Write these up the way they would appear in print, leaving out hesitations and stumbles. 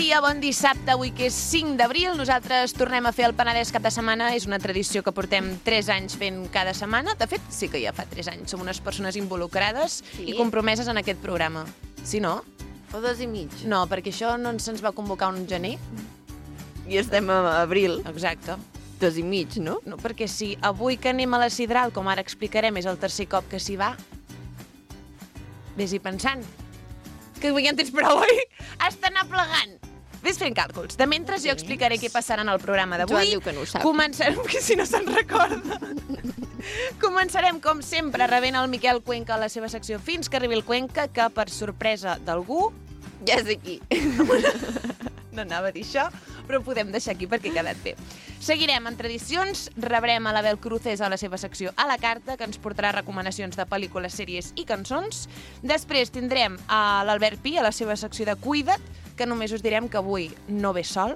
dia, bon dissabte, avui que és 5 d'abril. Nosaltres tornem a fer el Penedès cap de setmana. És una tradició que portem 3 anys fent cada setmana. De fet, sí que ja fa 3 anys. Som unes persones involucrades i compromeses en aquest programa. Sí, no? O 2 i mig. No, perquè això no se'ns va convocar un gener. I estem a abril. Exacte. 2 i mig, no? No, perquè si avui que anem a la Sidral, com ara explicarem, és el tercer cop que s'hi va, vés-hi pensant. Que avui ja en tens prou, oi? Has d'anar plegant. Vés fent càlculs. De mentre jo explicaré què passarà en el programa d'avui. Joan diu que no ho sap. Començarem, que si no se'n recorda. Començarem, com sempre, rebent el Miquel Cuenca a la seva secció Fins que arribi el Cuenca, que, per sorpresa d'algú... Ja és aquí. No anava a dir això, però ho podem deixar aquí perquè ha quedat bé. Seguirem en tradicions, rebrem a l'Abel Cruces a la seva secció A la Carta, que ens portarà recomanacions de pel·lícules, sèries i cançons. Després tindrem a l'Albert Pi a la seva secció de Cuida't, que només us direm que avui no ve sol.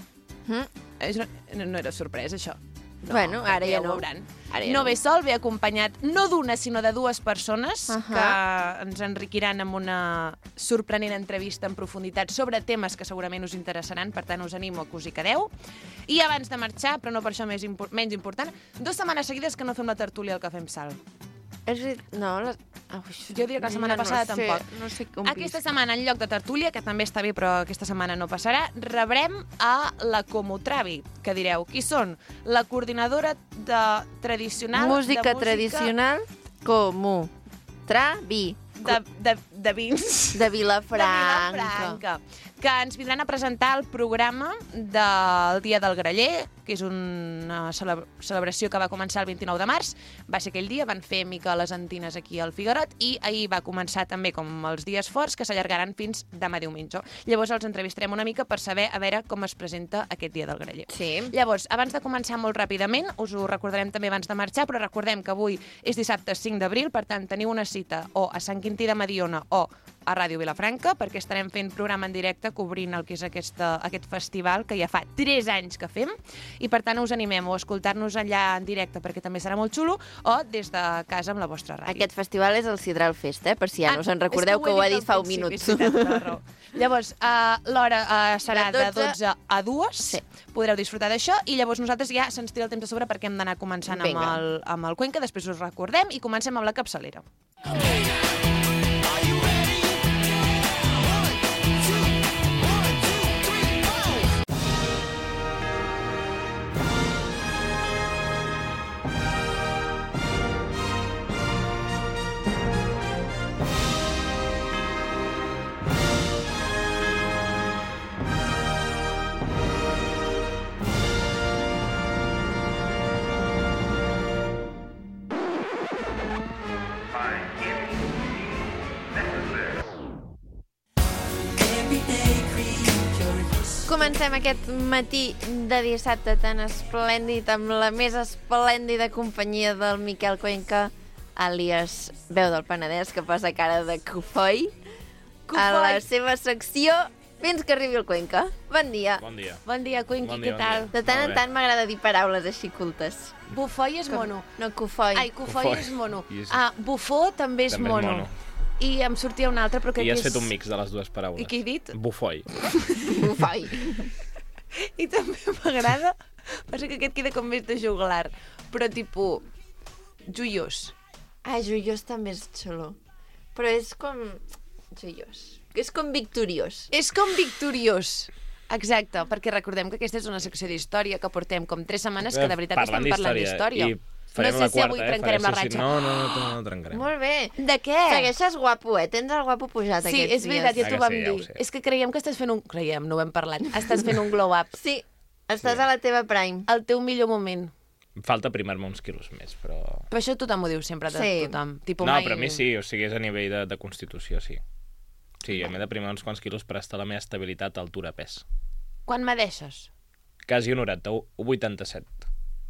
No era sorpresa, això. No, bueno, ara ja no. Ho veuran. No ve sol, ve acompanyat no d'una, sinó de 2 persones que ens enriquiran amb una sorprenent entrevista en profunditat sobre temes que segurament us interessaran, per tant us animo a que us hi quedeu. I abans de marxar, però no per això menys important, 2 setmanes seguides que no fem la tertúlia al Cafè amb Sal. No, jo diria que la setmana passada tampoc. No sé com aquesta setmana, en lloc de tertúlia, que també està bé, però aquesta setmana no passarà, rebrem a la Comotravi, que direu, qui són? La coordinadora tradicional... Música tradicional, Comotravi. De vins. De Vilafranca. De Vilafranca. Que ens vindran a presentar el programa del Dia del Graller, que és una celebració que va començar el 29 de març. Va ser aquell dia, van fer mica les antines aquí al Figuerot, i ahir va començar també com els dies forts, que s'allargaran fins demà diumenge. Llavors els entrevistarem una mica per saber a veure com es presenta aquest Dia del Graller. Sí. Llavors, abans de començar molt ràpidament, us ho recordarem també abans de marxar, però recordem que avui és dissabte 5 d'abril, per tant teniu una cita o a Sant Quintí de Mediona o a Ràdio Vilafranca, perquè estarem fent programa en directe cobrint el que és aquest festival que ja fa 3 anys que fem, i per tant us animem a escoltar-nos allà en directe, perquè també serà molt xulo, o des de casa amb la vostra ràdio. Aquest festival és el Sidral Fest, per si ja no us en recordeu, que ho ha dit fa un minut. Llavors, l'hora serà de 12 a 2, sí. Podreu disfrutar d'això, i llavors nosaltres ja se'ns tira el temps a sobre perquè hem d'anar començant amb el Cuenca, després us recordem, i comencem amb la capçalera. Comencem aquest matí de dissabte tan esplèndid amb la més esplèndida companyia del Miquel Cuenca, àlies Veu del Penedès, que posa cara de cofoi, a la seva secció Fins que arribi el Cuenca. Bon dia. Bon dia. Bon dia, Cuenqui, què tal? De tant en tant m'agrada dir paraules així cultes. Bufoi és mono. No, cofoi. Ai, cofoi és mono. Bufó també és mono. I em sortia una altra, però crec que és... I has fet un mix de les dues paraules. I què he dit? Bufoi. Bufoi. I també m'agrada... Passa que aquest queda com més de juglar. Però, tipus, joiós. Joiós també és xulo. Però és com... joiós. És com victoriós. És com victoriós. Exacte, perquè recordem que aquesta és una secció d'història que portem com 3 setmanes que de veritat estem parlant d'història. Farem no sé si avui trencarem la ratxa. No trencarem. Molt bé. De què? Segueixes guapo, Tens el guapo pujat aquests dies. Sí, és veritat, ja t'ho vam dir. És que creiem que estàs fent un... Creiem, no ho hem parlat. Estàs fent un glow-up. Sí, estàs a la teva prime. El teu millor moment. Em falta primar-me uns quilos més, però... Però això tothom ho diu sempre, tothom. No, però a mi sí, o sigui, és a nivell de constitució, sí. Sí, m'he de primar uns quants quilos per estar a la meva estabilitat altura-pes. Quan m'adeixes? Quasi un 90, 1,87.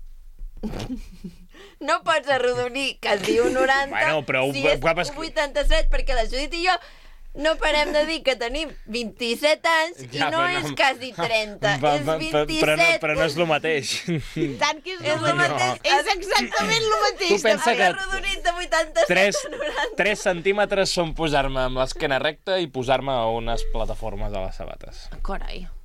No pots arrodonir quasi un 90 però si és 1,87, perquè la Judit i jo no parem de dir que tenim 27 anys i no és quasi 30, és 27. Però no és el mateix. Tant que és el mateix. És exactament el mateix. Tu pensa que arrodonit de 87 a 90. 3 centímetres són posar-me amb l'esquena recta i posar-me a unes plataformes a les sabates. Carai.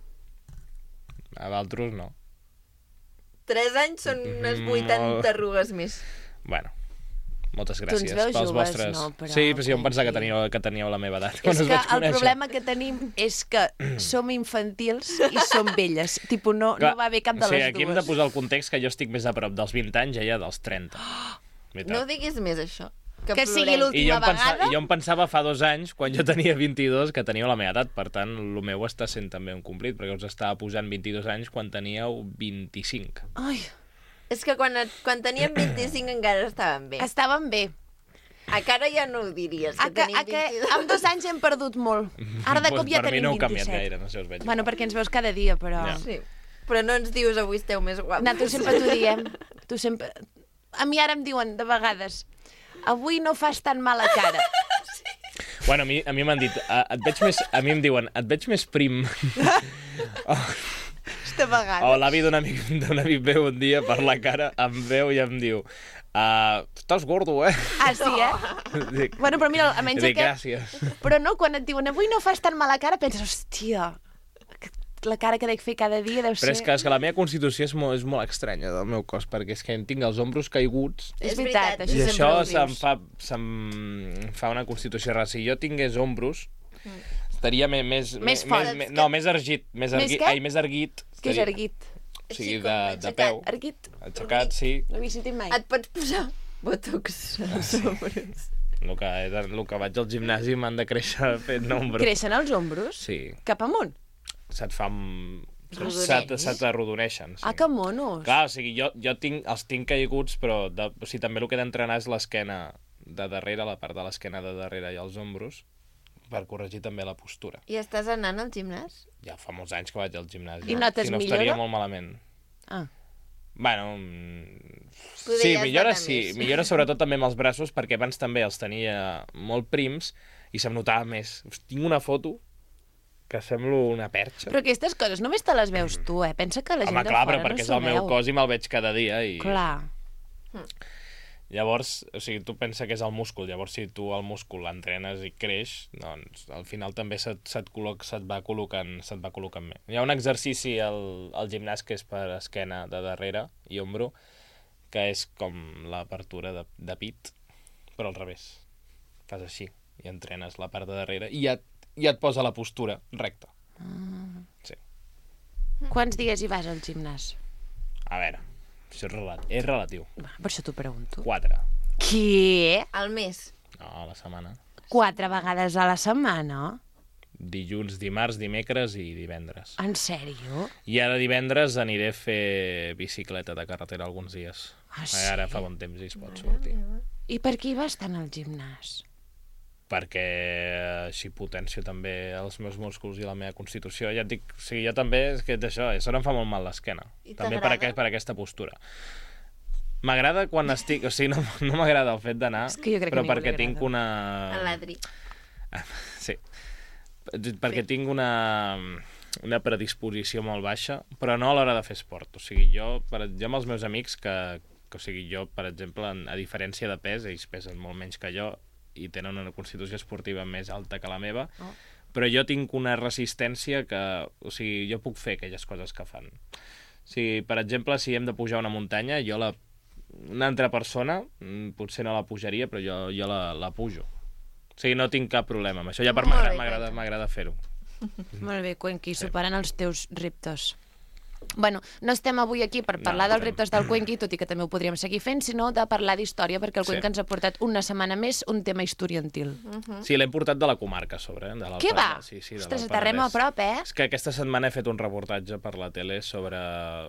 A Valtros no. 3 anys són unes 80 arrugues més. Bueno, moltes Tu gràcies ens veus pels joves, vostres... no? Però... Sí, però sí, em pensava que teníeu la meva edat. És que el problema que tenim és que som infantils i som velles. Tipo, no va bé cap de les dues. Aquí hem de posar el context que jo estic més a prop dels 20 anys, ella dels 30. No diguis més això. Que sigui l'última vegada. I jo em pensava fa 2 anys, quan jo tenia 22, que teníeu la meva edat. Per tant, el meu està sent també un complit, perquè us estava posant 22 anys quan teníeu 25. Ai, És que quan teníem 25 encara estaven bé. estaven bé. A cara ja no ho diries, que tenim 22. Amb 2 anys hem perdut molt. Ara de cop ja Per mi tenim no heu canviat 27. gaire, no sé, us veig. Bueno, perquè ens veus cada dia, però... Ja. Sí. Però no ens dius avui esteu més guapos. Nosaltres sempre t'ho diem. Tu sempre... A mi ara em diuen, de vegades, avui no fas tan mala cara. Bueno, a mi m'han dit, et veig més... A mi em diuen, et veig més prim. De vegades. O l'avi d'un amic meu un dia per la cara em veu i em diu estàs gordo, eh? Ah, sí, eh? Dic, Bueno, però mira, almenys dic, aquest... gràcies. Però no, quan et diuen, avui no fas tan mala cara, penses, hòstia, la cara que dec fer cada dia deu Però ser... és que la meva constitució és molt estranya del meu cos, perquè és que em tinc els ombros caiguts És veritat, És i això això sempre ho dius. se'm fa una constitució rara. Si jo tingués ombros, estaria més fort. no, més ergit. Més què? Més erguit. Que és estaria- erguit. O sigui, Així com de aixecat. peu. Erguit? Aixecat, sí. No havia sentit mai. Et pots posar botox als ombres. El que vaig al gimnasi m'han de créixer fent ombros. Creixen els ombros? Sí. Cap amunt? Se't fa... Rodoneix. Se t'arrodoneixen. Sí. Ah, que monos. Clar, o sigui, jo els tinc caiguts, però o sigui, també el que he d'entrenar és l'esquena de darrere, la part de l'esquena de darrere i els ombros, per corregir també la postura. I estàs anant al gimnàs? Ja fa molts anys que vaig al gimnàs. I notes si no millora? estaria molt malament. Ah. Bueno, Poder sí, ja has millora d'anar sí. més. Millora sobretot també amb els braços, perquè abans també els tenia molt prims i se'm notava més. Tinc una foto que semblo una perxa. Però aquestes coses només te les veus tu, eh? Pensa que la gent Home, de clar, fora però perquè no és s'ho el meu veu. cos i me'l veig cada dia. I... Clar. Llavors, o sigui, tu pensa que és el múscul, llavors si tu el múscul l'entrenes i creix, doncs al final també se't va col·locant bé. Hi ha un exercici al gimnàs que és per esquena de darrere i ombro, que és com l'apertura de pit, però al revés. Fas així i entrenes la part de darrere i ja et posa la postura recta. Sí. Quants dies hi vas al gimnàs? A veure, això és relatiu. Va, per això t'ho pregunto. 4. Què? Al mes. No, a la setmana. 4 vegades a la setmana? Dilluns, dimarts, dimecres i divendres. En sèrio? I ara divendres aniré a fer bicicleta de carretera alguns dies. Ah, sí? Ara fa bon temps i es pot sortir. I per què hi vas tant al gimnàs? Perquè així potencio també els meus músculs i la meva constitució. Ja et dic, o sigui, jo també, és que d'això em fa molt mal l'esquena. I També t'agrada? per aquesta postura. M'agrada quan estic... O sigui, no m'agrada el fet d'anar, És que jo crec que però a ningú perquè li tinc agrada. una... A l'Adri. Sí. Perquè tinc una predisposició molt baixa, però no a l'hora de fer esport. O sigui, jo amb els meus amics, o sigui, jo, per exemple, a diferència de pes, ells pesen molt menys que jo i tenen una constitució esportiva més alta que la meva, però jo tinc una resistència que... O sigui, jo puc fer aquelles coses que fan. O sigui, per exemple, si hem de pujar una muntanya, una altra persona potser no la pujaria, però jo la pujo. O sigui, no tinc cap problema amb això. Ja per Molt bé, m'agrada fer-ho. Molt bé, Cuenqui, superant els teus reptes. Bueno, no estem avui aquí per parlar dels reptes del Cuenqui, tot i que també ho podríem seguir fent, sinó de parlar d'història, perquè el Sí. Cuenqui ens ha portat una setmana més un tema historiantil. Sí, l'hem portat de la comarca, a sobre. De Què va? Sí, de Ostres, l'Alt aterrem a Penedès. prop, eh? És que aquesta setmana he fet un reportatge per la tele sobre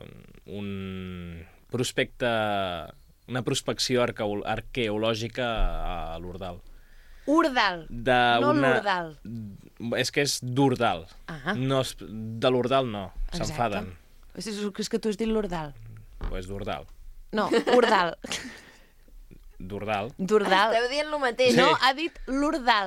una prospecció arqueològica a l'Ordal. Urdal, no l'Urdal. És que és d'Ordal. Ah. No de l'Ordal no, Exacte. s'enfaden. És que tu has dit l'Urdal. Pues d'Ordal. No, Urdal. D'Ordal. D'Urdal. Esteu dient el mateix. No, ha dit l'Urdal.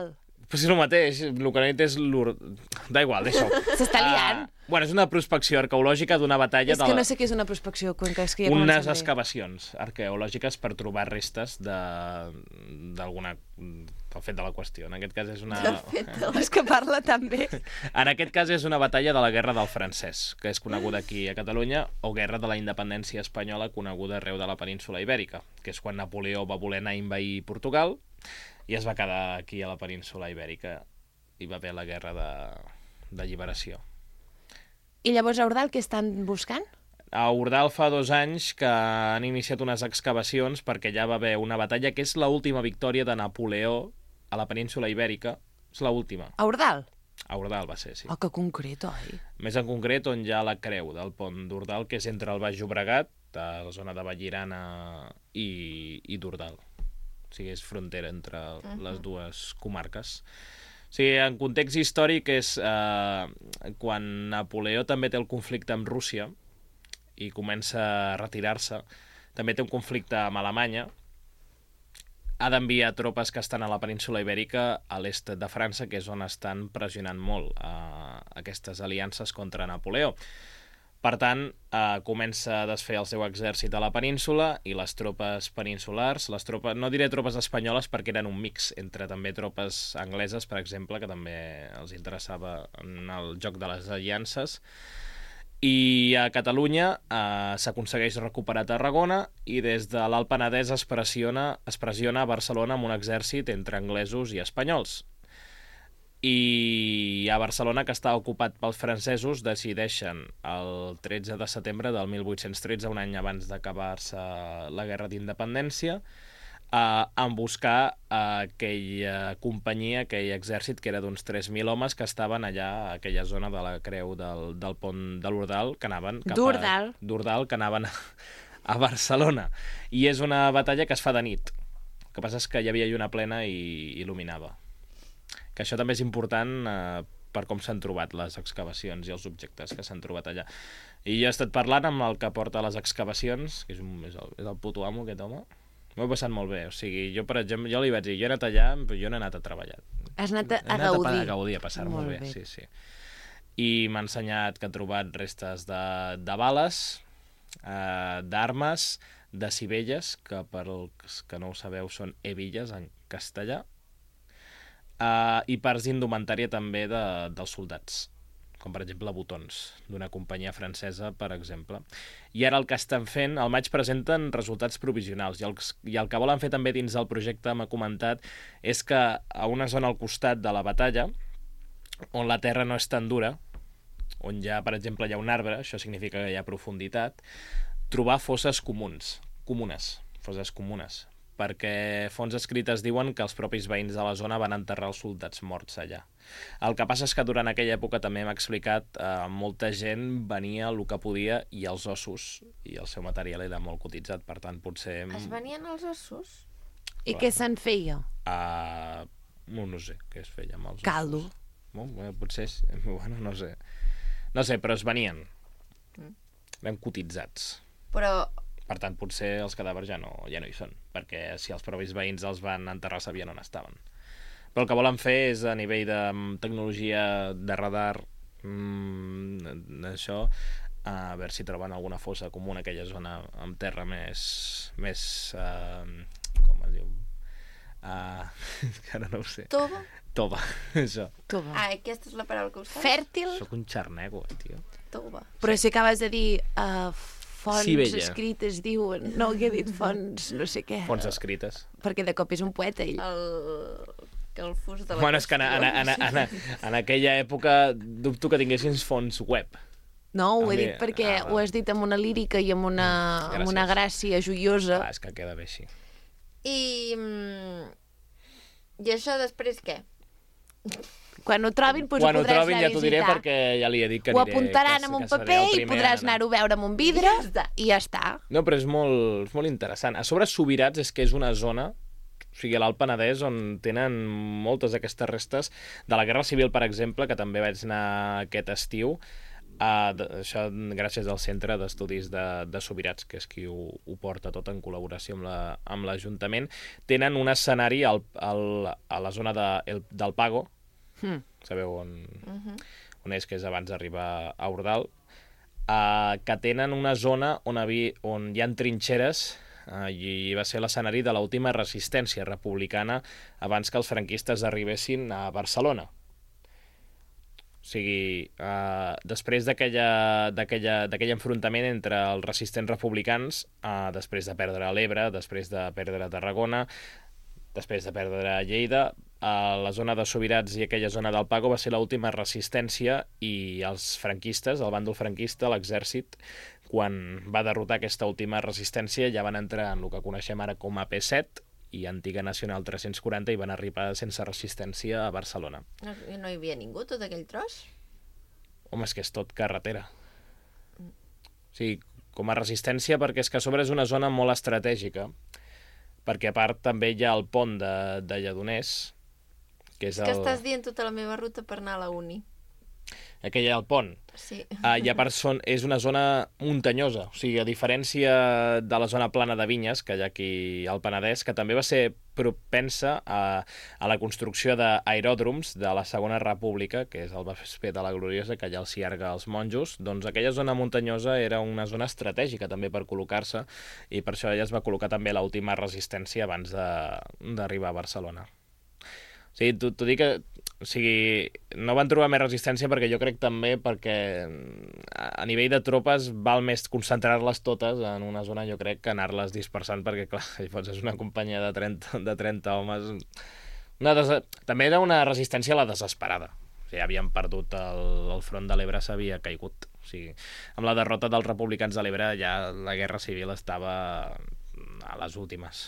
Però és el mateix, el que no és Da igual, deixa-ho. S'està liant. Bueno, és una prospecció arqueològica d'una batalla... És que no sé què és una prospecció, Cuenca, és que ja unes comencem bé. excavacions arqueològiques per trobar restes d'alguna... del fet de la qüestió. En aquest cas és una... És que parla tan bé. En aquest cas és una batalla de la Guerra del Francès, que és coneguda aquí a Catalunya, o Guerra de la Independència Espanyola, coneguda arreu de la península Ibèrica, que és quan Napoleó va voler anar a envair Portugal i es va quedar aquí a la península Ibèrica i va haver la Guerra d'Alliberació. I llavors a Ordal què estan buscant? A Ordal fa 2 anys que han iniciat unes excavacions perquè ja va haver una batalla que és l'última victòria de Napoleó a la península Ibèrica. És l'última. A Ordal? A Ordal va ser, sí. Oh, que concret, oi? Més en concret on hi ha la creu del pont d'Ordal, que és entre el Baix Llobregat, a la zona de Vallirana i d'Ordal. O sigui, és frontera entre les dues comarques. O sigui, en context històric és quan Napoleó també té el conflicte amb Rússia i comença a retirar-se, també té un conflicte amb Alemanya, ha d'enviar tropes que estan a la península Ibèrica a l'est de França, que és on estan pressionant molt aquestes aliances contra Napoleó. Per tant, comença a desfer el seu exèrcit a la península i les tropes peninsulars, no diré tropes espanyoles perquè eren un mix entre també tropes angleses, per exemple, que també els interessava en el joc de les aliances. I a Catalunya s'aconsegueix recuperar Tarragona i des de l'Alt Penedès es pressiona a Barcelona amb un exèrcit entre anglesos i espanyols. I a Barcelona, que està ocupat pels francesos, decideixen el 13 de setembre del 1813, un any abans d'acabar-se la Guerra d'Independència, en buscar aquella companyia, aquell exèrcit, que era d'uns 3.000 homes que estaven allà a aquella zona de la creu del pont de l'Ordal, que anaven d'Ordal, que anaven a Barcelona. I és una batalla que es fa de nit. El que passa és que hi havia lluna plena i il·luminava. Que això també és important per com s'han trobat les excavacions i els objectes que s'han trobat allà. I jo he estat parlant amb el que porta les excavacions, que és el puto amo, aquest home. M'ho he passat molt bé. O sigui, jo, per exemple, jo li vaig dir, jo he anat allà, però jo no he anat a treballar. Has anat a gaudir. A gaudir, a passar-m'ho bé. Sí, sí. I m'ha ensenyat que ha trobat restes de bales, d'armes, de sivelles, que per als que no ho sabeu són hebilles en castellà, i parts d'indumentària també dels soldats, com per exemple botons d'una companyia francesa, per exemple. I ara el que estan fent, al maig presenten resultats provisionals, i el que volen fer també dins del projecte, m'ha comentat, és que a una zona al costat de la batalla, on la terra no és tan dura, on ja, per exemple, hi ha un arbre, això significa que hi ha profunditat, trobar fosses comunes, perquè fonts escrites diuen que els propis veïns de la zona van enterrar els soldats morts allà. El que passa és que durant aquella època també m'ha explicat molta gent venia el que podia i els ossos, i el seu material era molt cotitzat, per tant potser... Es venien els ossos? I què se'n feia? No sé què es feia amb els ossos. Caldo. Potser, bueno, no sé. No sé, però es venien. Ben cotitzats. Però... Per tant, potser els cadàvers ja no hi són, perquè si els propis veïns els van enterrar sabien on estaven. Però el que volen fer és, a nivell de tecnologia de radar, això, a veure si troben alguna fossa comuna a aquella zona amb terra més com es diu? Que ara no ho sé. Tova, això. Tova. Aquesta és la paraula que us fa? Fèrtil. Soc un xarnego, tio. Tova. Però si acabes de dir fonts Sivella. escrites diuen... No, que he dit fonts no sé què. Fonts escrites. Perquè de cop és un poeta, ell. El fus de la Bueno, és que en aquella època dubto que tinguessin fonts web. No, ho he dit perquè ho has dit amb una lírica i amb una gràcia joiosa. És que queda bé així. I això després què? Quan ho trobin, doncs Quan ho ho podràs trobin anar ja t'ho diré, visitar. perquè ja li he dit que Ho aniré. apuntaran en un paper i podràs anar-ho a veure amb un vidre i ja està. No, però és molt interessant. A sobre, Subirats és que és una zona, o sigui, a l'Alt Penedès, on tenen moltes d'aquestes restes de la Guerra Civil, per exemple, que també vaig anar aquest estiu. Això gràcies al Centre d'Estudis de Subirats, que és qui ho porta tot en col·laboració amb l'Ajuntament. Tenen un escenari a la zona del Pago, sabeu on és, que és abans d'arribar a Ordal, que tenen una zona on hi ha trinxeres, i va ser l'escenari de l'última resistència republicana abans que els franquistes arribessin a Barcelona. O sigui, després d'aquell enfrontament entre els resistents republicans, després de perdre l'Ebre, després de perdre Tarragona, després de perdre Lleida, la zona de Subirats i aquella zona del Pago va ser l'última resistència, i els franquistes, el bàndol franquista, l'exèrcit, quan va derrotar aquesta última resistència, ja van entrar en el que coneixem ara com a P7 i Antiga Nacional 340 i van arribar sense resistència a Barcelona. No hi havia ningú, tot aquell tros? Home, és que és tot carretera. O sigui, com a resistència, perquè és que a sobre és una zona molt estratègica, perquè a part també hi ha el pont de Lledoners, que és que estàs dient tota la meva ruta per anar a la uni. Aquell el pont. Sí. I a part és una zona muntanyosa, o sigui, a diferència de la zona plana de vinyes que hi ha aquí al Penedès, que també va ser propensa a la construcció d'aeròdroms de la Segona República, que és el Vespre de la Gloriosa, que allà els Ciarga els monjos, doncs aquella zona muntanyosa era una zona estratègica també per col·locar-se, i per això allà es va col·locar també l'última resistència abans d'arribar a Barcelona. O sigui, t'ho dic que no van trobar més resistència perquè jo crec també perquè a nivell de tropes val més concentrar-les totes en una zona, jo crec, que anar-les dispersant, perquè clar, llavors és una companyia de 30 homes. També era una resistència a la desesperada. O sigui, havien perdut el front de l'Ebre, s'havia caigut. O sigui, amb la derrota dels republicans de l'Ebre ja la guerra civil estava a les últimes.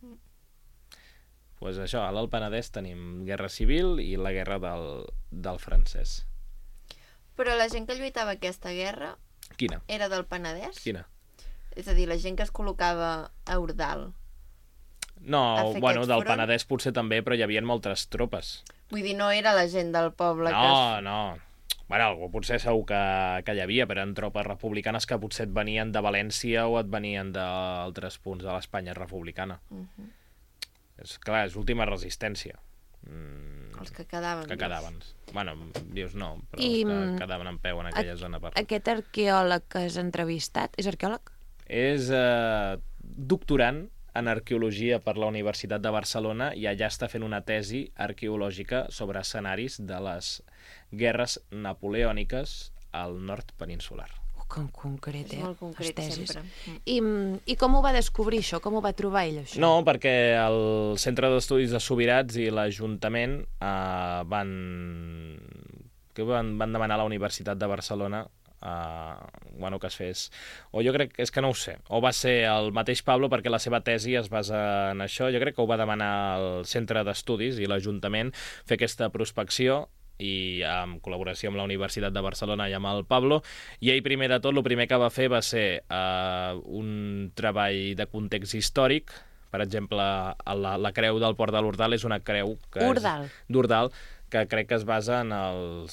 Pues això, a l'Alt Penedès tenim guerra civil i la guerra del francès. Però la gent que lluitava aquesta guerra... Quina? Era del Penedès? Quina? És a dir, la gent que es col·locava a Ordal. No, bueno, del Penedès potser també, però hi havia moltes tropes. Vull dir, no era la gent del poble No. Bueno, algú potser segur que hi havia, però eren tropes republicanes que potser et venien de València o et venien d'altres punts de l'Espanya republicana. És clar, és última resistència. Els que quedaven. Bueno, dius no, però els que quedaven en peu en aquella zona. Aquest arqueòleg que has entrevistat, és arqueòleg? És doctorant en arqueologia per la Universitat de Barcelona i allà està fent una tesi arqueològica sobre escenaris de les guerres napoleòniques al nord peninsular. Que concret, És molt concret, sempre. I com ho va descobrir això? Com ho va trobar ell, això? No, perquè el Centre d'Estudis de Subirats i l'Ajuntament van demanar a la Universitat de Barcelona que es fes... O jo crec, és que no ho sé, o va ser el mateix Pablo, perquè la seva tesi es basa en això. Jo crec que ho va demanar el Centre d'Estudis i l'Ajuntament fer aquesta prospecció, i en col·laboració amb la Universitat de Barcelona i amb el Pablo, i ell primer de tot, el primer que va fer va ser un treball de context històric. Per exemple, la creu del Port de l'Ordal és una creu d'Ordal, que crec que es basa en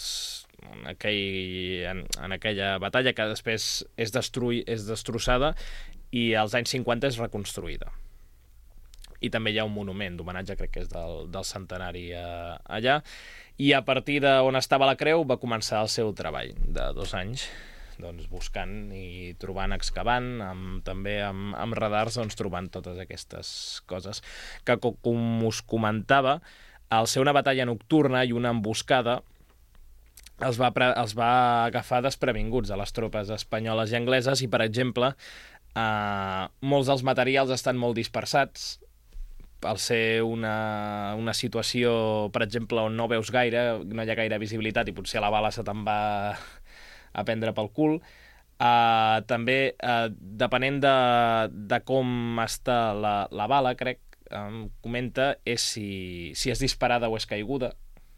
aquella batalla que després és destrossada i als anys 50 és reconstruïda. I també hi ha un monument d'homenatge, crec que és del centenari allà, i a partir d'on estava la creu va començar el seu treball de 2 anys, doncs buscant i trobant, excavant, també amb radars, doncs trobant totes aquestes coses que, com us comentava, al ser una batalla nocturna i una emboscada, els va agafar desprevinguts a les tropes espanyoles i angleses, i per exemple molts dels materials estan molt dispersats. Al ser una situació, per exemple, on no veus gaire, no hi ha gaire visibilitat i potser la bala se te'n va a prendre pel cul. També, depenent de com està la bala, crec, comenta, és si és disparada o és caiguda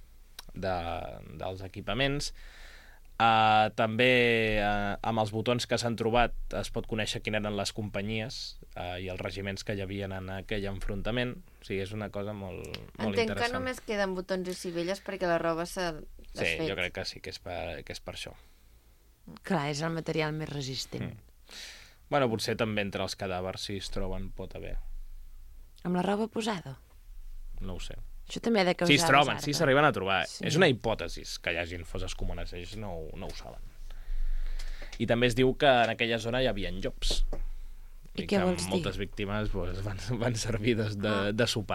dels equipaments. També amb els botons que s'han trobat es pot conèixer quines eren les companyies i els regiments que hi havia en aquell enfrontament. O sigui, és una cosa molt interessant. Entenc que només queden botons i sivelles perquè la roba s'ha desfet. Sí, jo crec que sí, que és per això. Clar, és el material més resistent. Bueno, potser també entre els cadàvers, si es troben, pot haver. Amb la roba posada? No ho sé. Això també ha de causar Si es troben, basarda. si s'arriben a trobar. Sí. És una hipòtesi que hi hagin fosses comunes, ells no ho saben. I també es diu que en aquella zona hi havia llops. I què vols dir? Moltes víctimes van servir de sopar.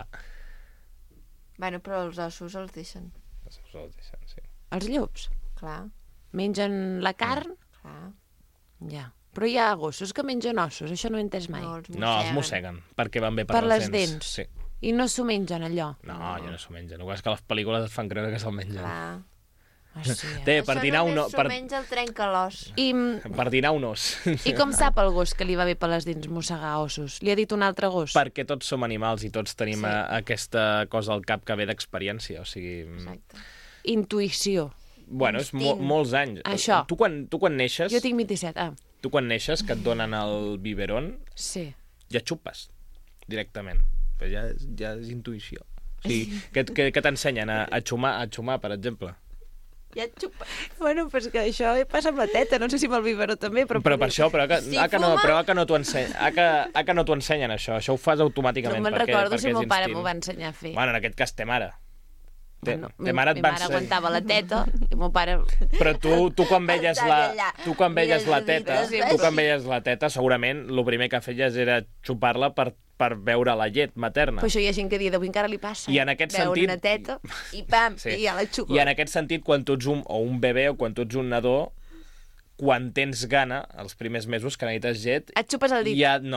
Bueno, però els ossos els deixen. Sí. Els llops Clar, mengen la carn? clar. Ja. Però hi ha gossos que mengen ossos, això no ho he entès mai. No, els No, els mosseguen, perquè van bé per les dents? Sí. I no s'ho mengen, allò? No, ja no s'ho mengen. El que és que les pel·lícules et fan creure que se'l mengen. Clar. Ah, sí, Té, per dinar un Això os. només s'ho menja el trenca-l'os. Per dinar un os. I com sap el gos que li va bé per les dents mossegar ossos? Li ha dit un altre gos? Perquè tots som animals i tots tenim Sí. aquesta cosa al cap que ve d'experiència. O sigui, Exacte. Intuïció. bueno, és Instint. molts anys. Això. Tu quan neixes, Jo tinc 27, tu quan neixes que et donen el biberón, sí. ja xupes directament. Però ja és intuïció. O sigui, que t'ensenyen a xumar, per exemple. Ja et xupa. Bueno, però és que això passa amb la teta, no sé si amb el biberó també, però... Però per això, Si que no t'ho ensenyen, això ho fas No automàticament. me'n perquè recordo si és el meu pare instint. m'ho va ensenyar a fer. Bueno, en aquest cas té mare. Bueno, Té mare et mi va mare ensenyar. aguantava la teta i el meu pare... Però tu quan veies la Mira, teta, segurament el primer que feies era xupar-la per veure la llet materna. Però això hi ha gent que dia d'avui encara li passa. I en aquest Veure sentit- una teta I pam, Sí. i ja la xupa. I en aquest sentit, quan tu ets un bebè o quan tu ets un nadó, quan tens gana, els primers mesos que necessites llet, et xupes el dit.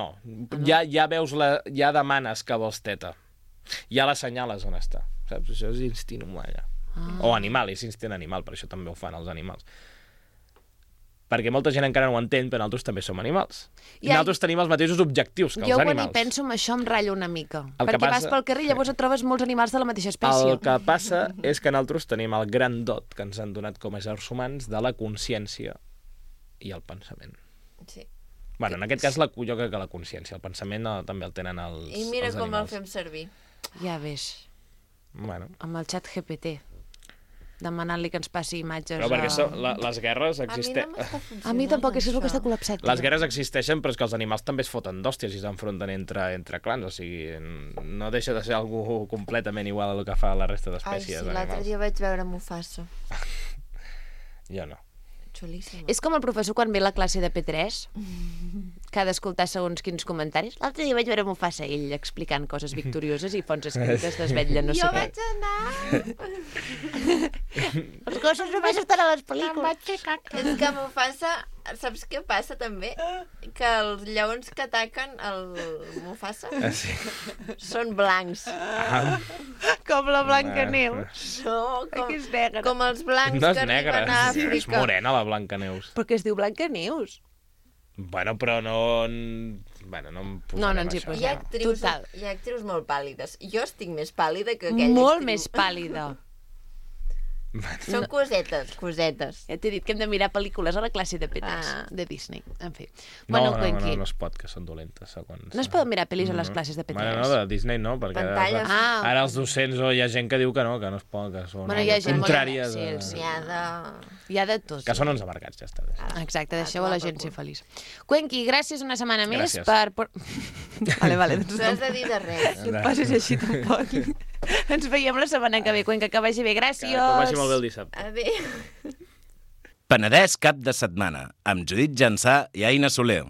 ja veus ja demanes que vols teta. Ja l'assenyales on està. Saps? Això és instint humà, ja. O animal, és instint animal, per això també ho fan els animals. Perquè molta gent encara no ho entén, però nosaltres també som animals. I nosaltres tenim els mateixos objectius que els Jo quan animals. hi penso en això em ratllo una mica. El que Perquè vas passa- pel carrer i llavors et trobes molts animals de la mateixa espècie. El que passa és que nosaltres tenim el gran dot que ens han donat com a éssers humans de la consciència i el pensament. Sí. Bueno, en aquest cas jo crec que la consciència, el pensament també el tenen els I mira els com el animals. fem servir. Ja ves, Bueno, amb el xat GPT, demanant-li que ens passi imatges. però perquè les guerres A mi no existeixen. m'està funcionant. A mi tampoc, és el que això. està col·lapsat. Les guerres existeixen, però és que els animals també es foten d'hòsties i s'enfronten entre clans, o sigui, no deixa de ser algú completament igual al que fa la resta Ai, d'espècies sí, l'altre animals. dia vaig veure Mufasa. Jo no. Xulíssima. És com el professor quan ve a la classe de P3, que ha d'escoltar segons quins comentaris. L'altre dia vaig veure Mufasa, ell explicant coses victorioses i fonts escrites desvetllen no sé Jo què. vaig anar... Els gossos només estan a les pel·lícules. És que Mufasa... Saps què passa també? Que els lleons que ataquen el Mufasa Sí. són blancs. Com la Blancaneus. No, Que és negra. com els blancs No és que negra, arriben a és Àfrica. morena la Blancaneus. Però que es diu Blancaneus. Bueno, però no... Bueno, no em posarem No, no ens hi això. posem. Total. Hi ha actrius molt pàl·lides. Jo estic més pàl·lida que aquella Molt actriu. més pàl·lida. Són cosetes. Ja t'he dit que hem de mirar pel·lícules a la classe de P3, Ah. de Disney. En fi. No, Bueno, no, Cuenqui, no es pot, que són dolentes, segons... no es poden mirar pel·lis a les classes de P3. Bueno, no, de Disney no, perquè Pantalles. Ah, ara els docents hi ha gent que diu que no es pot, que són Bueno, hi ha gent molt contràries, imbècil, sí. N'hi ha de... Hi ha de tot. que són uns amargats, ja està. Exacte, deixeu a la gent ser feliç. Cuenqui, gràcies una setmana més Gràcies. per... Vale, doncs No has de dir de res. no et passis així tampoc. Ens veiem la setmana que ve, Cuenca, que vagi bé. Gràcies. Que vagi molt bé el dissabte. Adéu. Penedès cap de setmana, amb Judit Jansà i Aina Soler.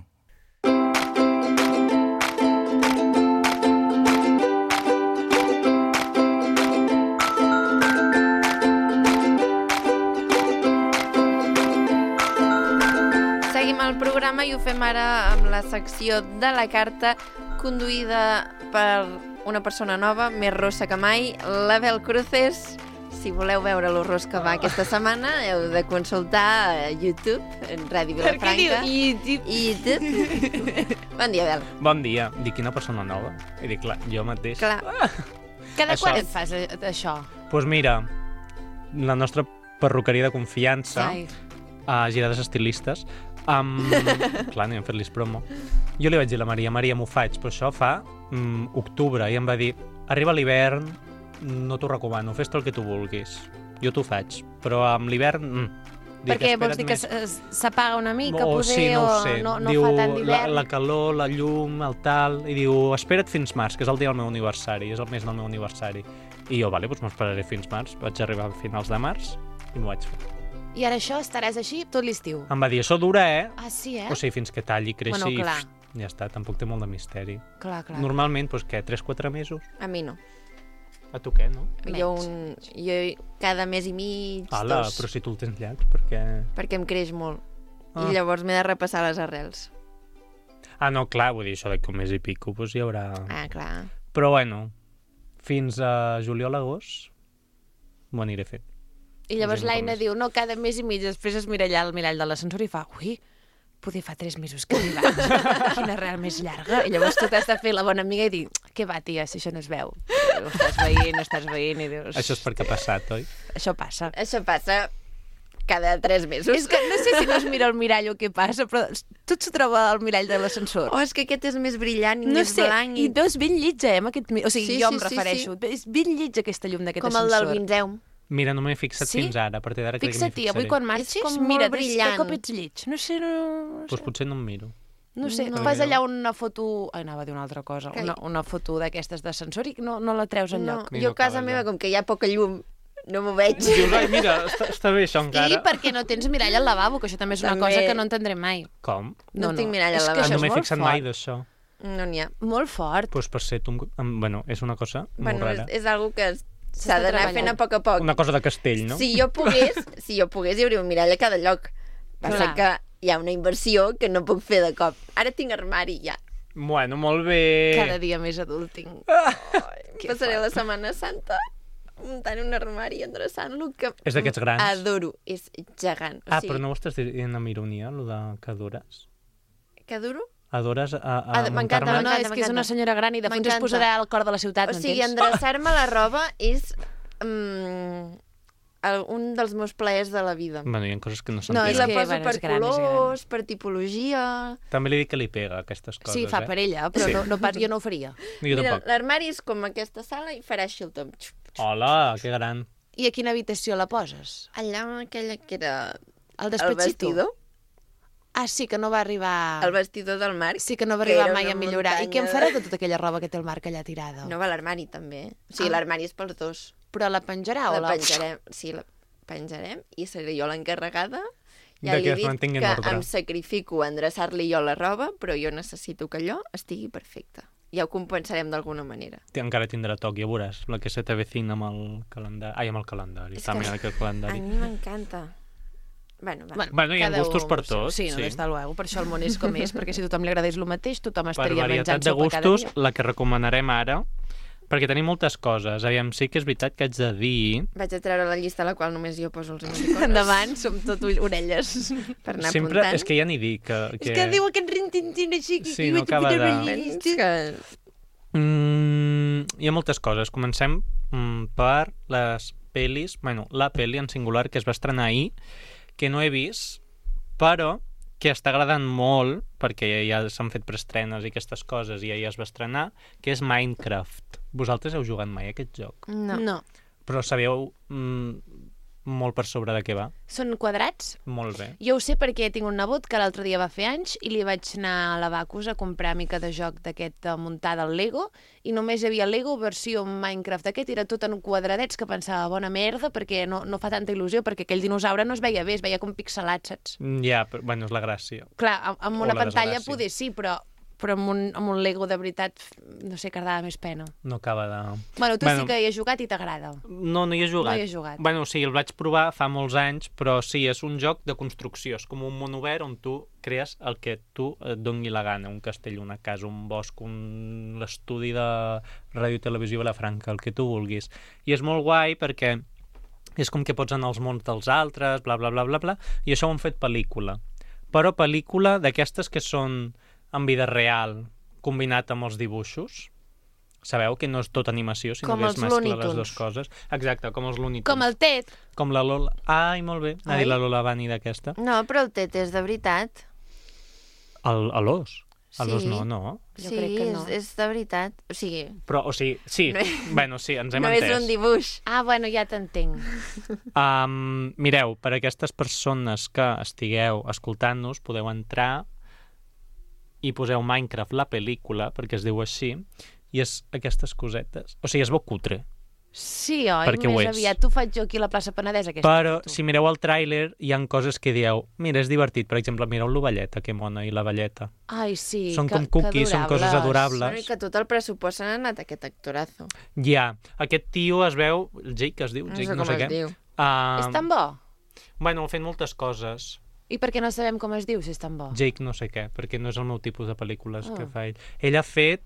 Seguim el programa i ho fem ara amb la secció de la carta conduïda per una persona nova, més rossa que mai, l'Abel Cruces. Si voleu veure l'horror que va aquesta setmana, heu de consultar a YouTube, en Ràdio Per què diu? Vilafranca. YouTube. Bon dia, Abel. Bon dia. Dic, quina persona nova? I dic, clar, jo mateix. Clar, Cada Això. quan et fas això? Doncs pues mira, la nostra perruqueria de confiança, Ai. a Girades Estilistes, clar, anem a fer-los promo. Jo li vaig dir a la Maria, m'ho faig, però això fa octubre, i em va dir, arriba l'hivern, no t'ho recomano, fes-te el que tu vulguis. Jo t'ho faig, però amb l'hivern, Perquè vols dir que s'apaga una mica, poder, no ho o sé. no Diu, fa tant d'hivern? la calor, la llum, el tal... I diu, espera't fins març, que és el dia del meu aniversari, és el mes del meu aniversari. I jo, vale, doncs m'esperaré fins març. Vaig arribar a finals de març i m'ho vaig fer. I ara això estaràs així tot l'estiu? Em va dir, això dura, Ah, sí, O sigui, fins que talli, creixi Bueno, clar. i ja està, tampoc té molt de misteri. Clar. Normalment, doncs què, 3-4 mesos? A mi no. A tu què, no? Jo cada mes i mig, Ala, 2, però si tu el tens llarg, perquè... perquè em creix molt. Ah. I llavors m'he de repassar les arrels. Ah, no, clar, vull dir, això d'aquí un mes i pico, doncs hi haurà... Ah, clar. Però bueno, fins a juliol-agost m'ho aniré fent. I llavors Gent com l'Aina és. diu, no, cada mes i mig, després es mira allà al mirall de l'ascensor i fa, ui, poder fa 3 mesos que hi vaig. Quina arrel més llarga. I llavors tu t'has de fer la bona amiga i dir, què va, tia, si això no es veu? Ho estàs veient i dius... Això és perquè ha passat, oi? Això passa. Això passa cada 3 mesos. És que no sé si no es mira al mirall o què passa, però tot s'ho troba al mirall de l'ascensor. Oh, és que aquest és més brillant i No més sé, blanc. i no és ben lletja, amb aquest... O sigui, Sí, jo sí, em sí, refereixo. És ben lletja aquesta llum d'aquest Com el ascensor. del Vinzeum. Mira, no m'he fixat Sí? fins ara, a partir d'ara crec que m'hi Fixa't-hi, avui fixaré. quan marxis, És com molt mira, brillant. de cop ets lleig. No sé, no Doncs sé. potser no em miro. No sé, No. fas allà una foto... Ai, anava a dir una altra cosa. Que- Una foto d'aquestes d'ascensor i no la treus No, enlloc. Ni jo no a casa cal meva, allò. com que hi ha poca llum, no m'ho veig. Dius, ai, mira, està bé això encara. I perquè no tens mirall al lavabo, que això també és una També. cosa que no entendré mai. Com? No tinc mirall al És que lavabo. això no és m'he molt fixat fort. mai d'això. No n'hi ha. Molt fort. Doncs per ser tu... Bueno, és una cosa molt Bueno, rara. és algo que s'ha S'està d'anar treballant. fent a poc a poc. Una cosa de castell, no? Si jo pogués, hi hauria un mirall a cada lloc. Passa Clar. que hi ha una inversió que no puc fer de cop. Ara tinc armari, ja. Bueno, molt bé. Cada dia més adult tinc. Passaré la Setmana Santa muntant un armari i endreçant-lo, que És d'aquests grans. adoro. És gegant. Ah, però no ho estàs dient amb ironia, el de que adores? Que adoro? Adores a m'encanta, muntar-me? No, és que és una senyora gran i de fons es M'encanta. posarà al cor de la ciutat, O sigui, m'entens? endreçar-me la roba és un dels meus plaers de la vida. Bueno, hi ha coses que no No, s'entenen. I és la que, poso bueno, per és gran, és colors, per tipologia... També li dic que li pega, aquestes coses, Sí, fa per ella, però Sí. no pas, jo no ho faria. Jo Mira, tampoc. l'armari és com aquesta sala i farà així el tom. Hola, que gran. I a quina habitació la poses? Allà aquella que era El el despatxito? vestidor, Ah, sí, que no va arribar... el vestidor del Marc. Sí, que no va que arribar era mai una a millorar. I què en muntanya farà de tota aquella roba que té el Marc allà tirada? No va a l'armari, també. O sigui, l'armari és pels dos. Però la penjarà o La penjarem, sí, la penjarem i seré jo l'encarregada. Ja De li que he es dit mantingui en que ordre. em sacrifico a endreçar-li jo la roba, però jo necessito que allò estigui perfecte. Ja ho compensarem d'alguna manera. Encara tindrà toc, ja veuràs, la que se t'avecina amb el calendari. Ai, amb el calendari. És Està que- mirant aquest A calendari. mi m'encanta. Bueno, va. Bueno, hi ha cada gustos un, per tots, Sí, no, sí. des de luego. Per això el món és com és, perquè si a tothom li agradés el mateix, tothom Per estaria varietat menjant de sopa cada gustos, dia. la que recomanarem ara, perquè tenim moltes coses. Aviam, sí que és veritat que haig de dir... Vaig a treure la llista a la qual només jo poso els emoticones. Endavant, som tot orelles. Per anar Sempre, apuntant. és que ja ni dic que... És que diu aquest rintintin així. Que Sí, no acaba de- És que... Hi ha moltes coses. Comencem per les pel·lis, bueno, la pel·li en singular que es va estrenar ahir, que no he vist, però que està agradant molt, perquè ja s'han fet preestrenes i aquestes coses, i ahir es va estrenar, que és Minecraft. Vosaltres heu jugat mai a aquest joc? No. Però sabeu molt per sobre de què va? Són quadrats? Molt bé. Jo ho sé perquè tinc un nebot que l'altre dia va fer anys i li vaig anar a la Bacus a comprar mica de joc d'aquest de muntar del Lego i només hi havia Lego versió Minecraft aquest, era tot en quadradets que pensava bona merda perquè no fa tanta il·lusió perquè aquell dinosaure no es veia bé, es veia com pixelat, saps? Ja, però, bueno, és la gràcia. Clar, amb O una la pantalla desgràcia. poder sí, però amb un Lego de veritat, no sé, que dava més pena. No acaba de... Bueno, tu Bueno. sí que hi has jugat i t'agrada. No hi he jugat. No hi he jugat. Bueno, sí, el vaig provar fa molts anys, però sí, és un joc de construcció. És com un món obert on tu crees el que tu et doni la gana. Un castell, una casa, un bosc, l'estudi de ràdio i televisió Vilafranca, el que tu vulguis. I és molt guai perquè és com que pots anar als mons dels altres, bla, bla, bla, bla, bla, i això ho han fet pel·lícula. Però pel·lícula d'aquestes que són en vida real, combinat amb els dibuixos. Sabeu que no és tot animació, sinó Com que es els mescla Looney les dues Tunes. coses. Exacte, com els Looney Tunes. Com el Ted. Com la Lola... Ai, molt bé. Ha Ai. dit la Lola Bunny d'aquesta. No, però el Tet és de veritat. A l'os. A l'ús no. Jo Sí, crec que no. és de veritat. O sigui, Però, o sigui, sí, bueno, sí, ens hem no entès. és un dibuix. Ah, bueno, ja t'entenc. Mireu, per aquestes persones que estigueu escoltant-nos, podeu entrar i poseu Minecraft la pel·lícula, perquè es diu així, i és aquestes cosetes. O sigui, es veu cutre. Sí, oi? Perquè ho Més és. aviat t'ho faig jo aquí a la plaça Penedès, aquesta Però foto. si mireu el tràiler, hi han coses que dieu, mira, és divertit. Per exemple, mireu l'ovelleta, que mona, i la velleta. Ai, sí, Són que, com cookies, són coses adorables. Bueno, i que tot el pressupost s'ha anat a aquest actorazo. Ja, aquest tio es veu, el Jake es diu, No Jake sé no com sé es què. diu. És tan bo? Bueno, ha fet moltes coses. I per què no sabem com es diu, si és tan bo? Jake no sé què, perquè no és el meu tipus de pel·lícules que Ah. fa ell. Ell ha fet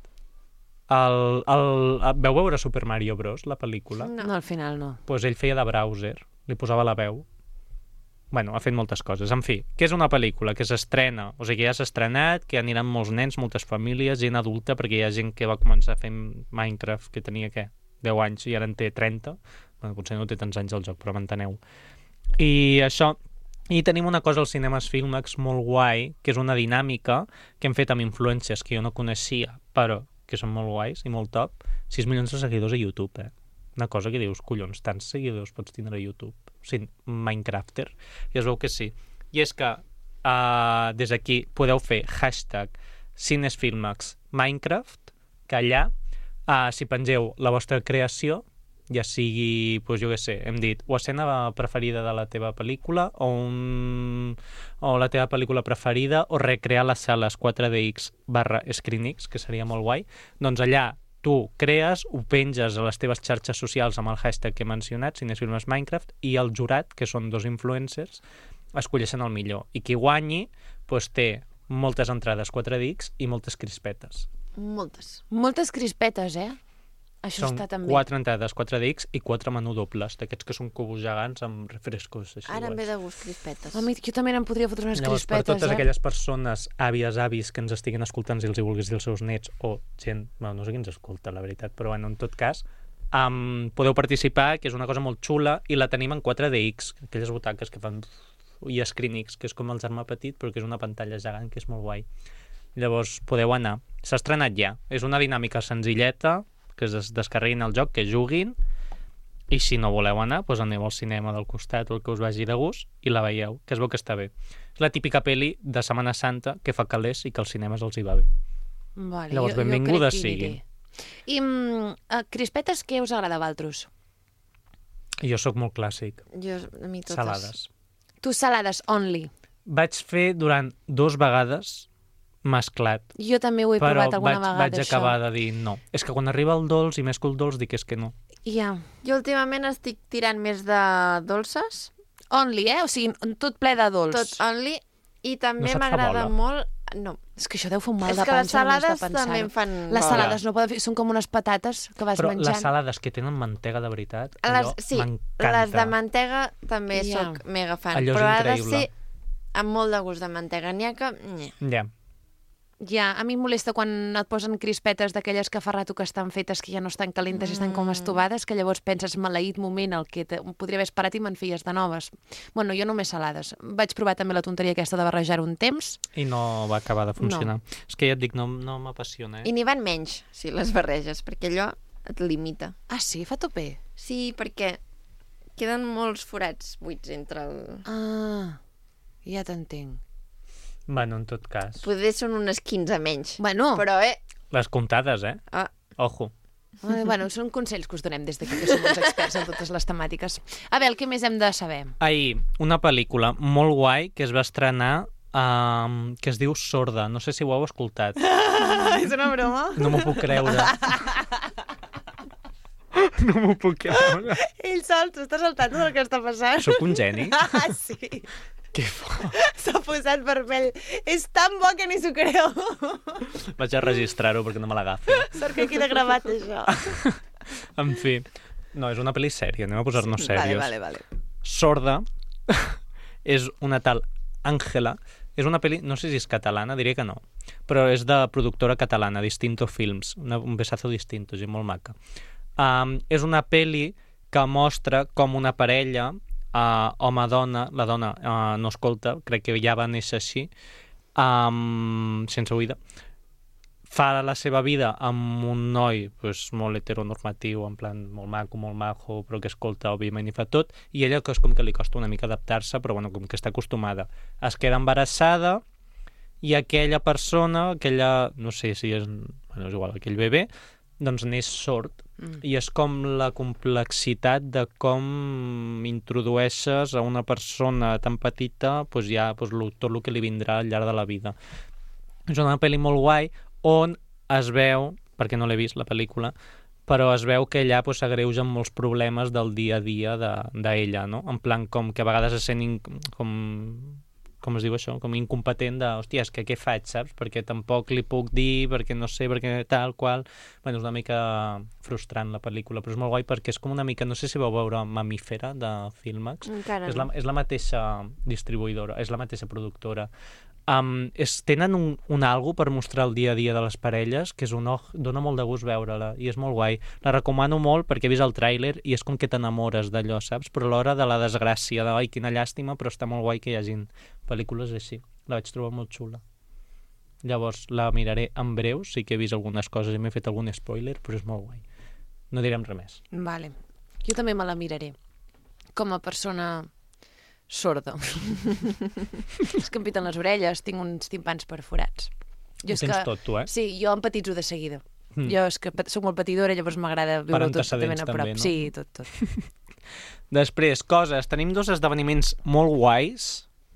veu veure Super Mario Bros, la pel·lícula? No, al final no. Pues ell feia de browser, li posava la veu. Bueno, ha fet moltes coses. En fi, què és una pel·lícula? Que s'estrena, o sigui, ja s'ha estrenat, que aniran molts nens, moltes famílies, gent adulta, perquè hi ha gent que va començar fent Minecraft, que tenia, què? 10 anys, i ara en té 30. Bueno, potser no té tants anys el joc, però m'enteneu. I això... I tenim una cosa als cinemes Filmax molt guai, que és una dinàmica que hem fet amb influencers que jo no coneixia, però que són molt guais i molt top. 6 milions de seguidors a YouTube, Una cosa que dius, collons, tants seguidors pots tindre a YouTube? O sigui, Minecrafter. I es veu que sí. I és que des d'aquí podeu fer #CinesFilmax Minecraft, que allà, si pengeu la vostra creació, ja sigui, doncs jo què sé, hem dit, o escena preferida de la teva pel·lícula, o la teva pel·lícula preferida, o recrear les sales 4DX/ScreenX, que seria molt guai, doncs allà tu crees, ho penges a les teves xarxes socials amb el hashtag que he mencionat, Cinesfilmes Minecraft, i el jurat, que són 2 influencers, escolleixen el millor. I qui guanyi, doncs té moltes entrades 4DX i moltes crispetes. Moltes. Moltes crispetes, Això Són està també. 4 entrades 4DX i 4 menú dobles, d'aquests que són cubos gegants amb refrescos així. Ara em ve guais. de gust crispetes. A mi, jo també n'en podria fotre unes Llavors, per crispetes, totes aquelles persones, àvies, avis, que ens estiguin escoltant, si els hi vulguis dir als seus nets, o gent, bueno, no sé qui ens escolta, la veritat, però bueno, en tot cas, podeu participar, que és una cosa molt xula, i la tenim en 4DX, aquelles butaques que fan... i ScreenX, que és com el germà petit, però que és una pantalla gegant, que és molt guai. Llavors, podeu anar. S'ha estrenat ja. És una dinàmica senzilleta, que es descarreguin el joc, que juguin, i si no voleu anar, doncs aneu al cinema del costat o el que us vagi de gust i la veieu, que es veu que està bé. És la típica peli de Setmana Santa que fa calés i que als cinemes els hi va bé. Vale, Llavors, benvingudes siguin. I crispetes, què us agrada a vosaltres? Jo sóc molt clàssic. Jo, a mi totes. Salades. Tu salades only. Vaig fer durant 2 vegades mesclat, Jo també ho he però provat alguna vegada, vaig acabar de dir no. És que quan arriba el dolç, i més que el dolç, dic és que no. Ja. Jo últimament estic tirant més de dolces, Only, O sigui, tot ple de dolç. tot only, i també No se't fa m'agrada bola? molt... No, És que això deu fer un mal és de que les panxa només de salades pensar-ho. també em fan Les bola. salades no poden fer... Són com unes patates que vas Però menjant. les salades que tenen mantega de veritat, allò Sí, m'encanta. les de mantega també Ja. sóc mega fan, Allò és però ha de increïble. ser amb molt de gust de mantega. N'hi ha que... Ja. Ja, a mi em molesta quan et posen crispetes d'aquelles que fa rato que estan fetes, que ja no estan calentes i estan com estovades, que llavors penses, maleït moment, el que podria haver esperat i me'n feies de noves. Bueno, jo només salades. Vaig provar també la tonteria aquesta de barrejar-ho un temps. I no va acabar de funcionar. És que ja et dic, no m'apassiona, I n'hi van menys, si les barreges, perquè allò et limita. Ah, sí? Fa tope? Sí, perquè queden molts forats buits entre el... Ah, ja t'entenc. Bueno, en tot cas. Poder són unes 15 menys. Bueno, Però, Les comptades, Ah. Ojo. bueno, són consells que us donem des d'aquí, que som uns experts en totes les temàtiques. A veure, què més hem de saber? Ahir, una pel·lícula molt guai que es va estrenar que es diu Sorda. No sé si ho heu escoltat. És una broma? No m'ho puc creure. No m'ho puc creure. Ell sol s'està saltant del que està passant. Sóc un geni? Ah, sí. Què fa? S'ha posat vermell. És tan bo que ni s'ho creu. Vaig a registrar-ho perquè no me l'agafi. Sort que queda gravat, això. En fi. No, és una pel·li sèria. Anem a posar-nos sèrios. Vale. Sorda és una tal Àngela. És una pel·li, no sé si és catalana, diria que no, però és de productora catalana, Distinto Films, un besazo distinto, és molt maca. És una pel·li que mostra com una parella, home-dona, la dona no escolta, crec que ja va néixer així, sense oïda, fa la seva vida amb un noi pues, molt heteronormatiu, en plan molt maco, però que escolta, òbviament, i fa tot, i ella que és com que li costa una mica adaptar-se, però bueno, com que està acostumada. Es queda embarassada i aquella persona, no sé si és, bueno, és igual, aquell bebè, doncs n'és sord. I és com la complexitat de com introdueixes a una persona tan petita pues ja pues, tot el que li vindrà al llarg de la vida. És una pel·li molt guai on es veu, perquè no l'he vist la pel·lícula, però es veu que ella pues, s'agreuja amb molts problemes del dia a dia d'ella, no? En plan com que a vegades es sent com es diu això? Com incompetent de, hòstia, és que què faig, saps? Perquè tampoc li puc dir, perquè no sé, perquè tal, qual... Bueno, és una mica frustrant la pel·lícula, però és molt guai perquè és com una mica, no sé si vau veure Mamífera de Filmax. Encara no. És la mateixa distribuïdora, és la mateixa productora. Tenen un algo per mostrar el dia a dia de les parelles que dona molt de gust veure-la i és molt guai. La recomano molt perquè he vist el tràiler i és com que t'enamores d'allò, saps? Però a l'hora de la desgràcia, ai, quina llàstima, però està molt guai que hi hagin pel·lícules així. La vaig trobar molt xula. Llavors la miraré en breu, sí que he vist algunes coses i m'he fet algun spoiler, però és molt guai. No direm res més. Vale. Jo també me la miraré. Com a persona sorda. És que em piten les orelles, tinc uns timpans perforats. Ho tens tot, tu, eh? Sí, jo empatitzo de seguida. Jo és que soc molt patidora, llavors m'agrada viure tot ben a prop. També, no? Sí, tot. Després, coses. Tenim 2 esdeveniments molt guais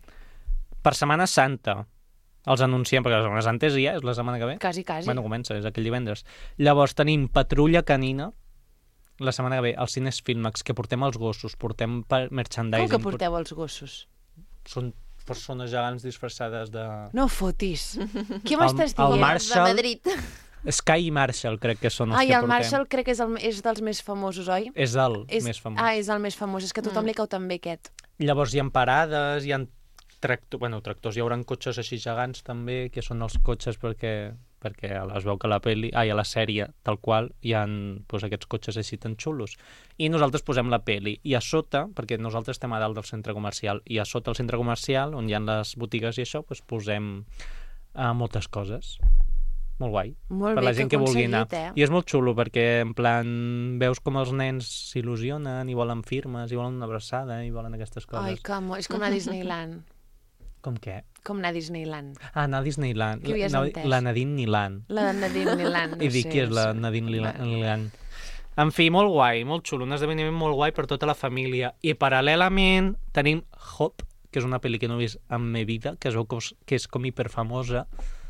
per Setmana Santa. Els anunciem, perquè la Setmana Santa és la setmana que ve. Quasi. Bueno, comença, és aquell divendres. Llavors tenim Patrulla Canina, la setmana que ve, als cines Filmax, que portem els gossos, portem merchandising. Com que porteu els gossos? Són persones gegants disfressades de... No fotis. Què m'estàs dient? El Marshall... De Madrid. Sky i Marshall crec que són els que el portem. Marshall crec que és dels més famosos, oi? És el més famós. Ah, és el més famós. És que tothom li cau també aquest. Llavors hi ha parades, hi ha tractors, hi haurà cotxes així gegants també, que són els cotxes perquè es veu que a la sèrie tal qual hi ha pues, aquests cotxes així tan xulos. I nosaltres posem la pel·li. I a sota, perquè nosaltres estem a dalt del centre comercial, i a sota el centre comercial, on hi ha les botigues i això, pues, posem moltes coses. Molt guai. Molt per bé, la gent que vulgui anar. I és molt xulo perquè, en plan, veus com els nens s'il·lusionen i volen firmes, i volen una abraçada, i volen aquestes coses. Ai, és com anar a Disneyland. Com què? Com anar a Disneyland. Anar a Disneyland. Qui ho havies entès? La Nadine Nilan. La Nadine Nilan, no sé. I dic, qui és la Nadine Nilan? En fi, molt guai, molt xulo, un esdeveniment molt guai per tota la família. I paral·lelament tenim Hop, que és una pel·li que no he vist en ma vida, que es veu que és com hiperfamosa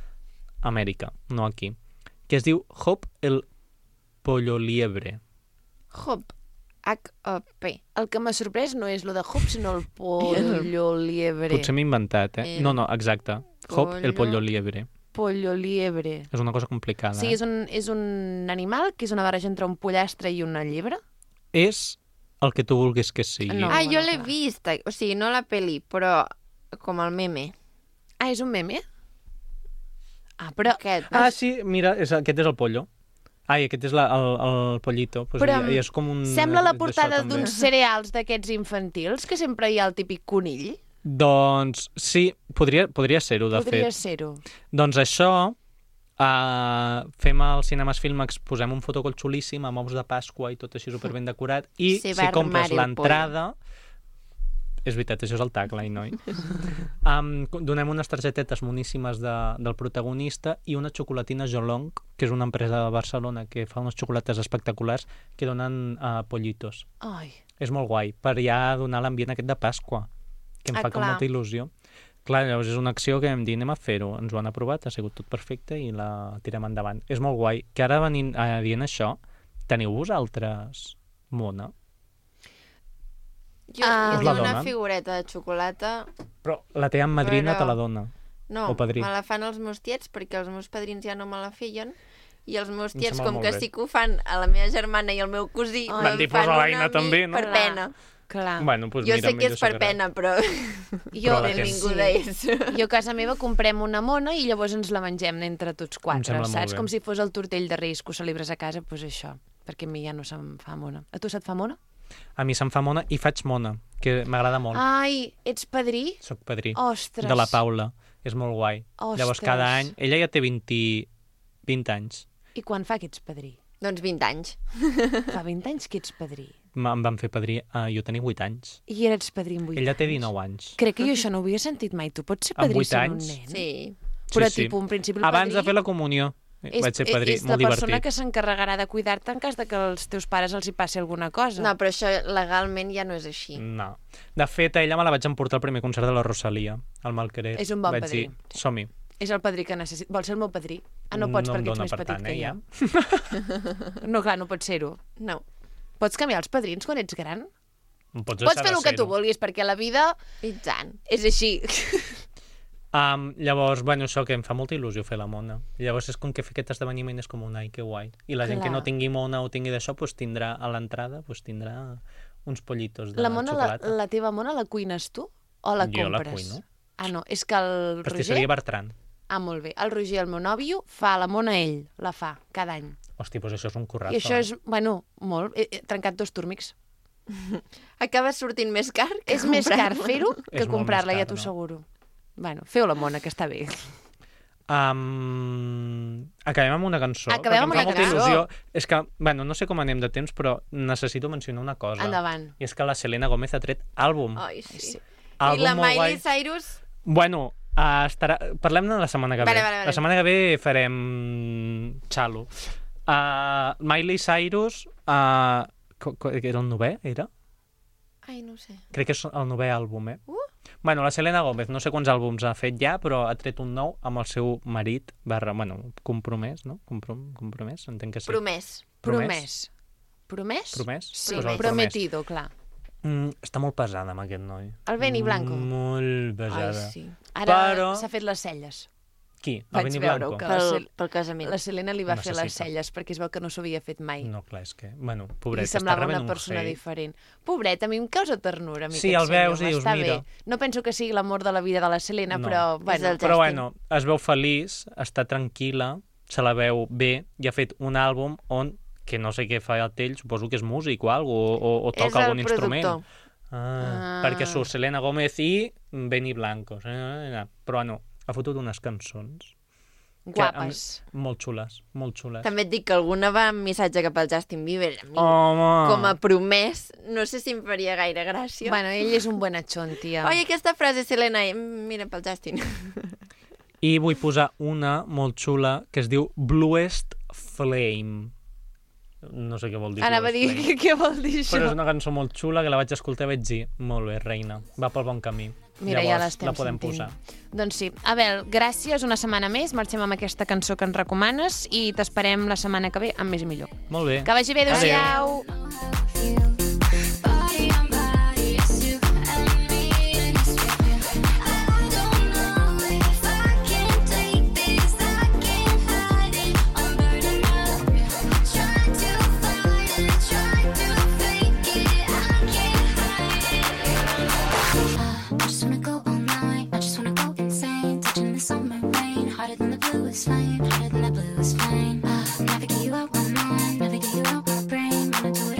a Amèrica, no aquí, que es diu Hop el Pollo Liebre. Hop. H-O-P. El que m'ha sorprès no és lo de Hop, sinó el Pollo Liebre. Potser m'he inventat, eh? No, exacte. Hop el Pollo Liebre. Pollo Liebre. És una cosa complicada. Sí, és un animal que és una barreja entre un pollastre i una llebre? És el que tu vulguis que sigui. No, jo l'he vist, o sigui, no la peli, però com el meme. Ah, és un meme? Ah, però... Sí, mira, aquest és el pollo. Ai, aquest és el pollito. Pues però i és com un... sembla la portada d'uns cereals d'aquests infantils, que sempre hi ha el típic conill. Doncs sí, podria ser-ho, de fet. Podria ser-ho. Doncs això, fem al Cinemes Filmax, posem un fotocol xulíssim amb ous de Pasqua i tot així superben decorat, i si compres l'entrada... És veritat, això és el tagline, noi? Donem unes targetetes moníssimes del protagonista i una xocolatina Jolong, que és una empresa de Barcelona que fa unes xocolates espectaculars que donen pollitos. Ai. És molt guai, per ja donar l'ambient aquest de Pasqua, que em fa com molta il·lusió. Clar, llavors és una acció que vam dir, anem a fer-ho. Ens ho han aprovat, ha sigut tot perfecte i la tirem endavant. És molt guai. Que ara dient això, teniu vosaltres mona? Jo tinc una figureta de xocolata... Però la teva madrina te la dona? No, me la fan els meus tiets, perquè els meus padrins ja no me la feien, i els meus tiets, com que sí que ho fan a la meva germana i al meu cosí, me'n fan una també, no? Per pena. Clar. Bueno, pues jo sé que és per pena, però benvinguda és. Jo a casa meva comprem una mona i llavors ens la mengem entre tots 4, saps? Com si fos el tortell de Reis que ho celebres a casa, doncs això, perquè a mi ja no se'm fa mona. A tu se't fa mona? A mi se'm fa mona i faig mona, que m'agrada molt. Ai, ets padrí? Soc padrí. Ostres. De la Paula. És molt guai. Ostres. Llavors cada any... Ella ja té 20 anys. I quan fa que ets padrí? Doncs 20 anys. Fa 20 anys que ets padrí. Em van fer padrí, jo tenia 8 anys. I eres padrí amb 8 Ella anys. té 19 anys. Crec que jo això no ho havia sentit mai. Tu pots ser Amb padrí 8 sent un anys? nen? Sí. Però, Sí, sí. tipus, en principi, el Abans padrí... de fer la comunió vaig ser padrí, és molt la persona divertit. que s'encarregarà de cuidar-te en cas de que als teus pares els hi passi alguna cosa. No, però això legalment ja no és així. No. De fet, a ella me la vaig emportar al primer concert de la Rosalia, al Malquerer. És un bon vaig padrí. dir, som-hi. És el padrí que necessita. Vols ser el meu padrí? Ah, no pots No em perquè ets dóna més per petit tant, que ja. jo. No, clar, no pots ser-ho. No. Pots canviar els padrins quan ets gran? Em pots Pots deixar fer de el que tu ser-ho. vulguis, perquè la vida I tant. és així. Llavors, bueno, això que em fa molta il·lusió fer la mona. Llavors és com que fer aquest esdeveniment és com un ai, que guai. I la gent que Clar. no tingui mona o tingui d'això, doncs tindrà a l'entrada tindrà uns pollitos de La mona, xocolata. la teva mona, la cuines tu? O la Jo la compres? cuino. Ah, no, és que el Roger... Pastisseria Bertran. Ah, molt bé. El Roger, el meu nòvio, fa la mona ell. La fa, cada any. Hòstia, doncs això és un currazo. I això és, bueno, molt... He trencat 2 túrmics. Acaba sortint més car que És més car comprar-la. fer-ho És que molt comprar-la, més ja car, t'ho no? asseguro. Bueno, feu la mona, que està bé. Acabem amb una cançó. Acabem amb perquè em fa una molta cançó. il·lusió. És que, bueno, no sé com anem de temps, però necessito mencionar una cosa. Endavant. I és que la Selena Gómez ha tret àlbum. Ai, sí. Sí. Àlbum I la molt Miley guai. Cyrus... Bueno, parlem-ne la setmana que ve. Vale. La setmana que ve farem xalo. Miley Cyrus, era el 9è, era? Ai, no ho sé. Crec que és el 9è àlbum, Bueno, la Selena Gómez, no sé quants àlbums ha fet ja, però ha tret un nou amb el seu marit, compromès, no? Compromès, entenc que sí. Promès. Promès. Promès? Promès? Sí, Pues el prometido, clar. Està molt pesada amb aquest noi. El Benny Blanco. Molt Ai, pesada. sí. Ara Però- s'ha fet les celles. Qui? El Vaig Benny veure-ho, Blanco? que Pel casament. la Selena li va Ho fer les necessita. celles perquè es veu que no s'ho havia fet mai. No, clar, és que... Bueno, I pobret, està semblava rebent una un persona hate. diferent. Pobret, a mi em causa ternura. A mi Sí, aquest el veus senyor, i dius, està mira. bé. No penso que sigui l'amor de la vida de la Selena, No. però, És bueno, el Però Justin. bueno, es veu feliç, està tranquil·la, se la veu bé i ha fet un àlbum on, que no sé què fa ell, suposo que és músic o alguna o És toca el algun instrument. productor. Perquè surt Selena Gómez i Benny Blanco. Però no, ha fotut unes cançons guapes. molt xules, molt xules. També et dic que alguna va amb missatge cap al Justin Bieber. A mi, Home! com a promès, no sé si em faria gaire gràcia. Bueno, ell és un buenachón, tia. Oi, aquesta frase, Selena, mira pel Justin. I vull posar una molt xula que es diu Bluest Flame. No sé què vol dir. Anava a dir, Bluest Flame. què vol dir això? Però és una cançó molt xula que la vaig escoltar i vaig dir, molt bé, reina, va pel bon camí. Mira, ja Llavors, l'estem la podem sentint. posar. Doncs sí. Abel, gràcies una setmana més. Marxem amb aquesta cançó que ens recomanes i t'esperem la setmana que ve amb més i millor. Molt bé. Que vagi bé, adéu-siau. Body on body, it's you and me in this way. I don't know if I can take this, I can't hide it. I'm burning up, trying to fight it, trying to fake it, I can't hide it. I just wanna go all night, I just wanna go insane, touching the summer rain, hotter than the bluest flame, hotter than the bluest flame. Never get you out my mind, never get you out my brain, wanna do it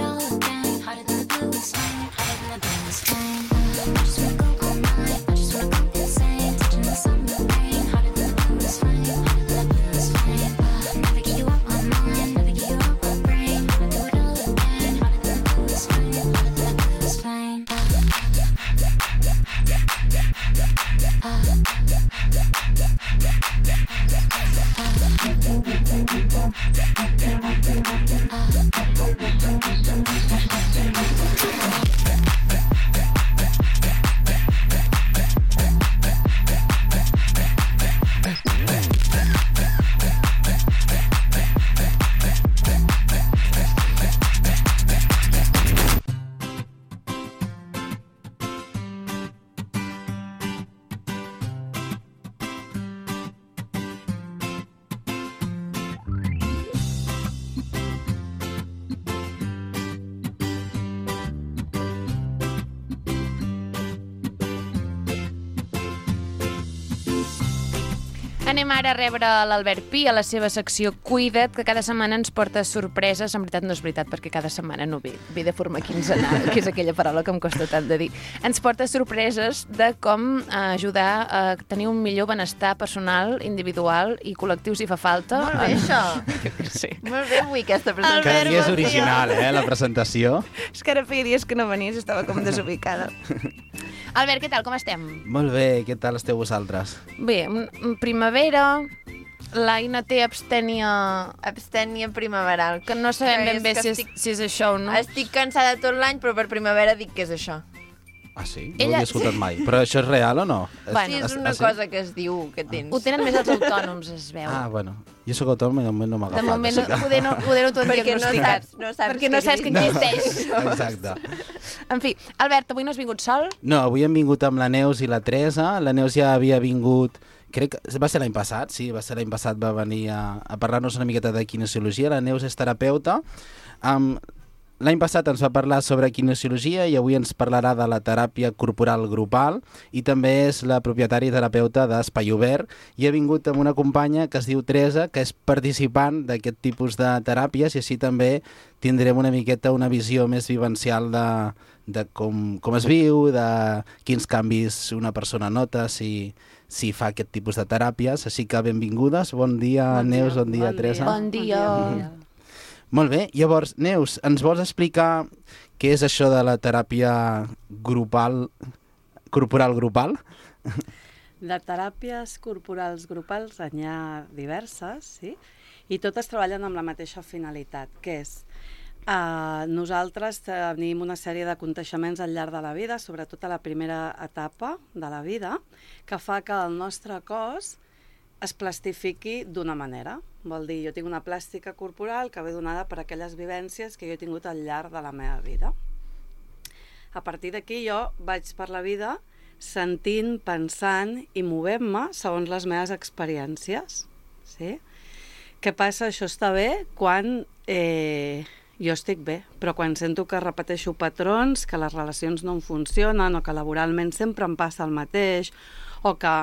Anem ara a rebre l'Albert Pi a la seva secció Cuida't, que cada setmana ens porta sorpreses. En veritat no és veritat, perquè cada setmana no ve de forma quinzenal, que és aquella paraula que em costa tant de dir. Ens porta sorpreses de com ajudar a tenir un millor benestar personal, individual i col·lectiu si fa falta. Molt bé, això. Sí. Molt bé avui aquesta presentació. Albert, Cada dia és bon dia. original, la presentació. És que ara feia dies que no venies, estava com desubicada. Albert, què tal, com estem? Molt bé, què tal esteu vosaltres? Bé, primavera, l'Aina té abstènia, Abstènia primaveral. que no sabem ben bé que si és això o no. Estic cansada tot l'any, però per primavera dic que és això. Ah, sí? No Ella- ho havia escoltat mai. Però això és real o no? Bueno, Sí, és una cosa que es diu que tens. Ho tenen més els autònoms, es veu. Ah, bueno. Jo sóc autònom i de moment no m'ha De agafat. moment, així que- poder no t'ho han Perquè diagnosticat. no saps perquè no saps que existeix. Exacte. En fi, Albert, avui no has vingut sol? No, avui hem vingut amb la Neus i la Teresa. La Neus ja havia vingut, crec que va ser l'any passat, sí, va ser l'any passat, va venir a parlar-nos una miqueta de kinesiologia. La Neus és terapeuta. L'any passat ens va parlar sobre kinesiologia i avui ens parlarà de la teràpia corporal grupal i també és la propietària i terapeuta d'Espai Obert i ha vingut amb una companya que es diu Teresa, que és participant d'aquest tipus de teràpies i així també tindrem una miqueta una visió més vivencial de com es viu, de quins canvis una persona nota si fa aquest tipus de teràpies. Així que benvingudes, bon dia Neus, bon dia Teresa. Bon dia. Molt bé, llavors, Neus, ens vols explicar què és això de la teràpia corporal grupal? De teràpies corporals grupals n'hi ha diverses, sí? I totes treballen amb la mateixa finalitat, que és nosaltres tenim una sèrie de coneixements al llarg de la vida, sobretot a la primera etapa de la vida, que fa que el nostre cos es plastifiqui d'una manera. Vol dir, jo tinc una plàstica corporal que ve donada per aquelles vivències que jo he tingut al llarg de la meva vida. A partir d'aquí jo vaig per la vida sentint, pensant i movent-me segons les meves experiències. Sí? Què passa? Això està bé quan jo estic bé, però quan sento que repeteixo patrons, que les relacions no em funcionen o que laboralment sempre em passa el mateix o que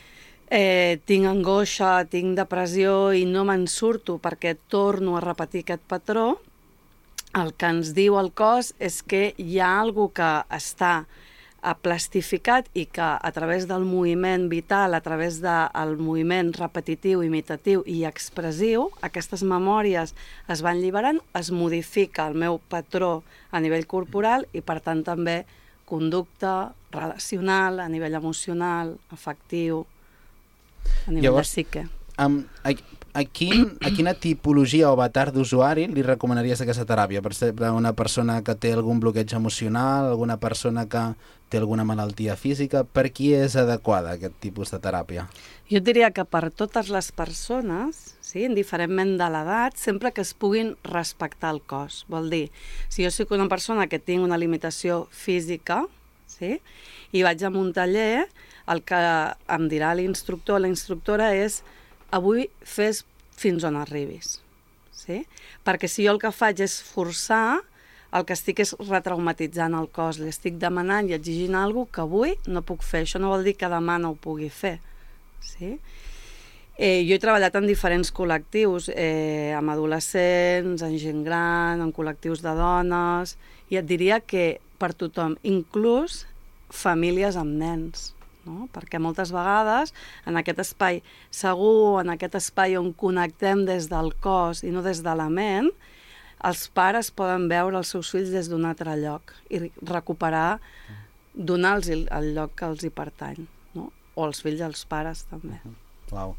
tinc angoixa, tinc depressió i no me'n surto perquè torno a repetir aquest patró, el que ens diu el cos és que hi ha alguna que està plastificat i que a través del moviment vital, a través del moviment repetitiu, imitatiu i expressiu, aquestes memòries es van alliberant, es modifica el meu patró a nivell corporal i per tant també conducta relacional, a nivell emocional, afectiu, a nivell Llavors, de psique. A quina tipologia o avatar d'usuari li recomanaries aquesta teràpia? Per exemple, una persona que té algun bloqueig emocional, alguna persona que té alguna malaltia física, per qui és adequada aquest tipus de teràpia? Jo diria que per totes les persones, sí, indiferentment de l'edat, sempre que es puguin respectar el cos. Vol dir, si jo soc una persona que tinc una limitació física, sí, i vaig a un taller, el que em dirà l'instructor o la instructora és avui fes fins on arribis. Sí? Perquè si jo el que faig és forçar, el que estic és retraumatitzant el cos, li estic demanant i exigint alguna que avui no puc fer. Això no vol dir que demà no ho pugui fer. Sí? Jo he treballat en diferents col·lectius, amb adolescents, en gent gran, en col·lectius de dones, i et diria que per tothom, inclús famílies amb nens, no? Perquè moltes vegades en aquest espai segur, en aquest espai on connectem des del cos i no des de la ment, els pares poden veure els seus fills des d'un altre lloc i recuperar, donar-los el lloc que els hi pertany, no? O els fills als pares també. Uau.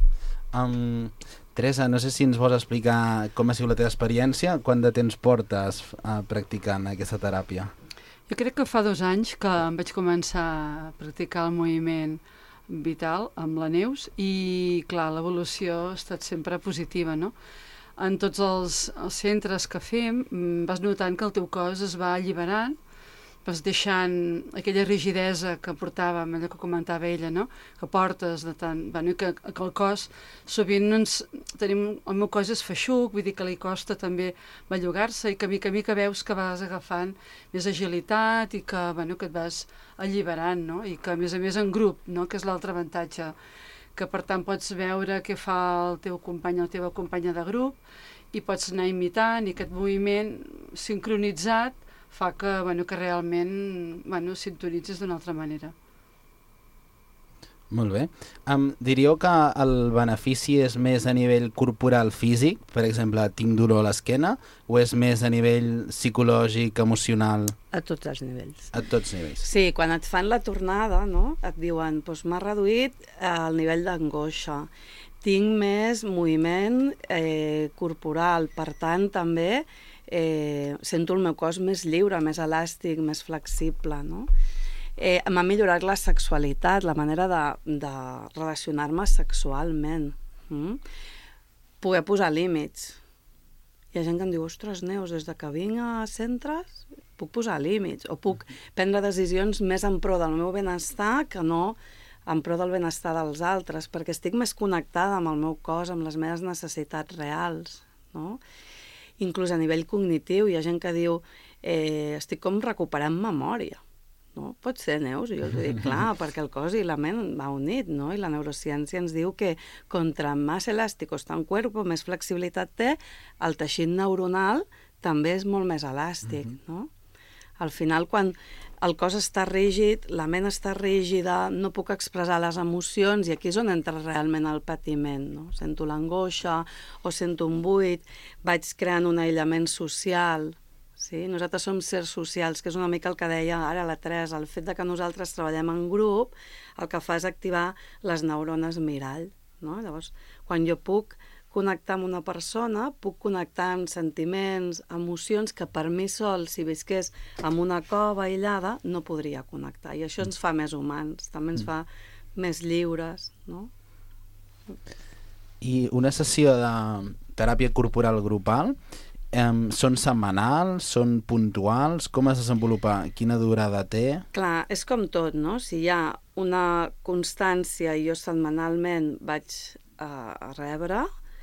Teresa, no sé si ens vols explicar com ha sigut la teva experiència, quant de temps portes practicant aquesta teràpia? Jo crec que fa 2 anys que em vaig començar a practicar el moviment vital amb la Neus i, clar, l'evolució ha estat sempre positiva, no? En tots els centres que fem vas notant que el teu cos es va alliberant, vas deixant aquella rigidesa que portàvem, allò que comentava ella, no? Que portes de tant... Bueno, que el cos, sovint el meu cos és feixuc, vull dir que li costa també bellugar-se i que a mi que veus que vas agafant més agilitat i que, bueno, que et vas alliberant, no? I que a més en grup, no? Que és l'altre avantatge que per tant pots veure què fa el teu company o la teva companya de grup i pots anar imitant, i aquest moviment sincronitzat fa que, que realment sintonitzes d'una altra manera. Molt bé. Diríeu que el benefici és més a nivell corporal físic, per exemple, tinc dolor a l'esquena, o és més a nivell psicològic, emocional? A tots els nivells. A tots nivells. Sí, quan et fan la tornada, no? Et diuen, doncs m'ha reduït el nivell d'angoixa, tinc més moviment corporal, per tant també sento el meu cos més lliure, més elàstic, més flexible, no? M'ha millorat la sexualitat, la manera de relacionar-me sexualment. Poder posar límits. Hi ha gent que em diu, ostres, Neus, des que vinc a centres puc posar límits, o puc prendre decisions més en pro del meu benestar que no en pro del benestar dels altres, perquè estic més connectada amb el meu cos, amb les meves necessitats reals, no? Inclús a nivell cognitiu, hi ha gent que diu estic com recuperant memòria. No? Pot ser, Neus, jo els dic, clar, perquè el cos i la ment va unit, no? I la neurociència ens diu que contra més elàstic està un cuerpo, més flexibilitat té, el teixit neuronal també és molt més elàstic, no? Al final, quan el cos està rígid, la ment està rígida, no puc expressar les emocions, i aquí és on entra realment el patiment, no? Sento l'angoixa o sento un buit, vaig creant un aïllament social. Sí? Nosaltres som sers socials, que és una mica el que deia ara la Teresa. El fet de que nosaltres treballem en grup el que fa és activar les neurones mirall, no? Llavors, quan jo puc connectar amb una persona, puc connectar amb sentiments, emocions que per mi sol, si visqués en una cova aïllada, no podria connectar. I això ens fa més humans, també ens fa més lliures, no? I una sessió de teràpia corporal grupal, són setmanals, són puntuals, com es desenvolupa, quina durada té? Clar, és com tot, no? Si hi ha una constància i jo setmanalment vaig a rebre,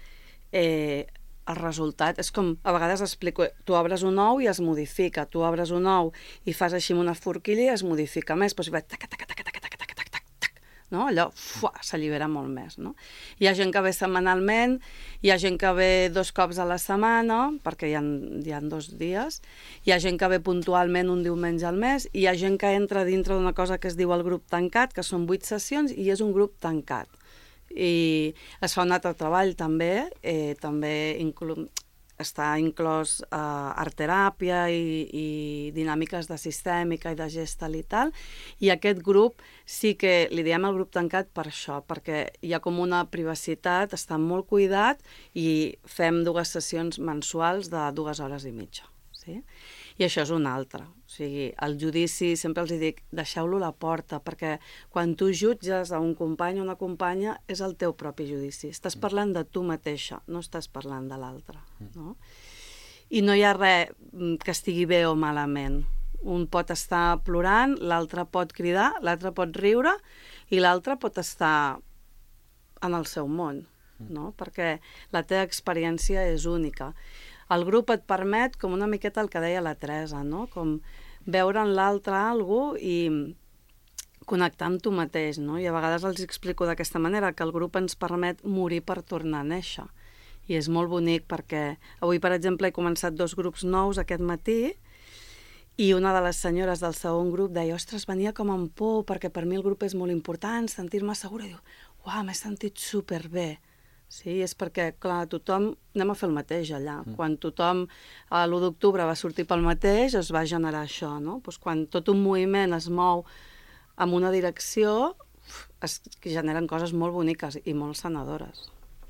el resultat és com, a vegades explico, tu obres un ou i es modifica, tu obres un ou i fas així amb una forquilla i es modifica més, doncs vaig taca, taca, taca, taca, taca, taca, taca, tac, no? Allò s'allibera molt més, no? Hi ha gent que ve setmanalment, hi ha gent que ve 2 cops a la setmana, perquè hi ha 2 dies, hi ha gent que ve puntualment un diumenge al mes, i hi ha gent que entra dintre d'una cosa que es diu el grup tancat, que són 8 sessions, i és un grup tancat. I es fa un altre treball també, també està inclòs art-teràpia i dinàmiques de sistèmica i de gestal i tal, i aquest grup sí que li diem el grup tancat per això, perquè hi ha com una privacitat, està molt cuidat i fem 2 sessions mensuals de 2 hores i mitja. Sí? I això és un altre. O sigui, el judici, sempre els dic, deixeu-lo a la porta, perquè quan tu jutges a un company o una companya és el teu propi judici. Estàs parlant de tu mateixa, no estàs parlant de l'altre. No? I no hi ha res que estigui bé o malament. Un pot estar plorant, l'altre pot cridar, l'altre pot riure i l'altre pot estar en el seu món, no? Perquè la teva experiència és única. El grup et permet, com una miqueta el que deia la Teresa, no? Com veure en l'altre alguna cosa i connectar amb tu mateix, no? I a vegades els explico d'aquesta manera, que el grup ens permet morir per tornar a néixer. I és molt bonic perquè avui, per exemple, he començat 2 grups nous aquest matí i una de les senyores del segon grup deia, ostres, venia com amb por perquè per mi el grup és molt important, sentir-me segura. I diu, uau, m'he sentit superbé. Sí, és perquè, clar, tothom anem a fer el mateix allà. Quan tothom l'1 d'octubre va sortir pel mateix, es va generar això, no? Doncs quan tot un moviment es mou en una direcció, es generen coses molt boniques i molt sanadores.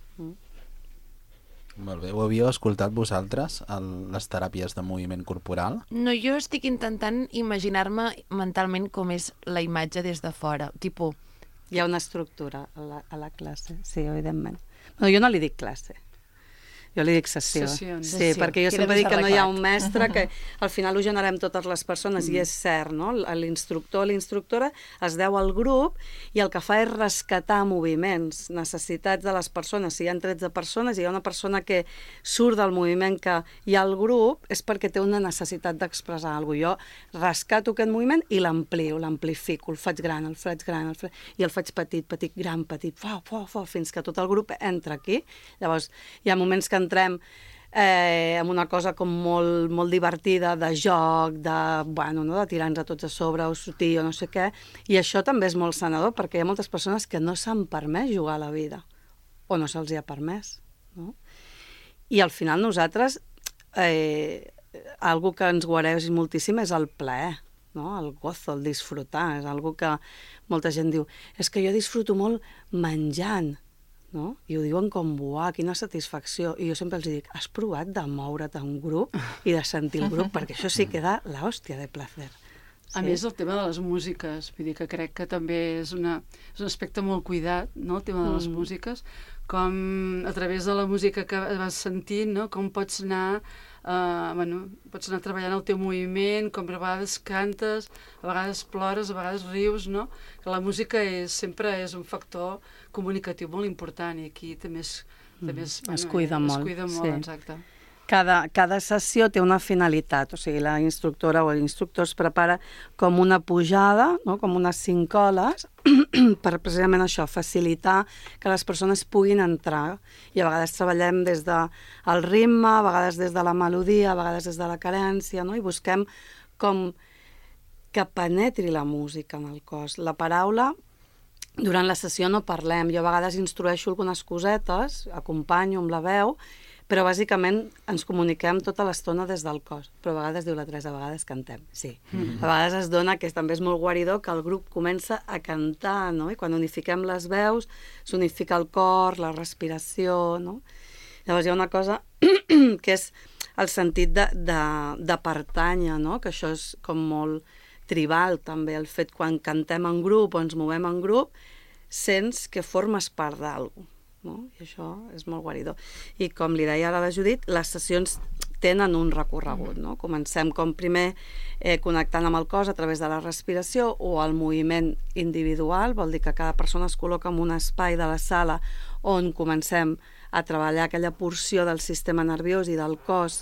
Molt bé. Ho havíeu escoltat vosaltres, les teràpies de moviment corporal? No, jo estic intentant imaginar-me mentalment com és la imatge des de fora. Tipus... Hi ha una estructura a la classe, sí, evidentment. No, jo no li dic classe. Jo li dic sessió. Sessions. Sí, perquè jo Queda sempre més dic que no hi ha arreglat. un mestre, que al final ho generem totes les persones, i és cert, no? L'instructor o l'instructora es deu al grup i el que fa és rescatar moviments, necessitats de les persones. Si hi ha 13 persones i hi ha una persona que surt del moviment que hi ha al grup, és perquè té una necessitat d'expressar alguna cosa. Jo rescato aquest moviment i l'amplio, l'amplifico, el faig gran, i el faig petit, gran, petit, fins que tot el grup entra aquí. Llavors, hi ha moments que entrem amb una cosa com molt, molt divertida, de joc, de tirar-nos a tots a sobre, o sortir, o no sé què, i això també és molt sanador, perquè hi ha moltes persones que no s'han permès jugar a la vida, o no se'ls hi ha permès, no? I al final nosaltres, algo que ens guareix moltíssim és el plaer, no? El gozo, el disfrutar, és algo que molta gent diu, és que jo disfruto molt menjant, no? I ho diuen com, buah, quina satisfacció. I jo sempre els dic, has provat de moure't en grup i de sentir el grup? Perquè això sí que da l'hòstia de placer. A més, el tema de les músiques, vull dir que crec que també és un aspecte molt cuidat, no?, el tema de les músiques, com a través de la música que vas sentint, no?, com pots anar, pots anar treballant el teu moviment, com a vegades cantes, a vegades plores, a vegades rius, no?, que la música sempre és un factor comunicatiu molt important, i aquí també es cuida molt, es cuida molt, sí. exacte. Cada sessió té una finalitat, o sigui, la instructora o l'instructor es prepara com una pujada, no? Com unes 5 oles, per precisament això, facilitar que les persones puguin entrar. I a vegades treballem des del ritme, a vegades des de la melodia, a vegades des de la carència, no? I busquem com que penetri la música en el cos. La paraula, durant la sessió no parlem, jo a vegades instrueixo algunes cosetes, acompanyo amb la veu, però bàsicament ens comuniquem tota l'estona des del cos. Però a vegades, diu la Teresa, a vegades cantem, sí. A vegades es dona, que també és molt guaridor, que el grup comença a cantar, no? I quan unifiquem les veus, s'unifica el cor, la respiració, no? Llavors hi ha una cosa que és el sentit de pertànyer, no? Que això és com molt tribal, també, el fet quan cantem en grup o ens movem en grup, sents que formes part d'alguna cosa. No? I això és molt guaridor. I com li deia ara la Judit, les sessions tenen un recorregut, no? Comencem com primer connectant amb el cos a través de la respiració o el moviment individual, vol dir que cada persona es col·loca en un espai de la sala on comencem a treballar aquella porció del sistema nerviós i del cos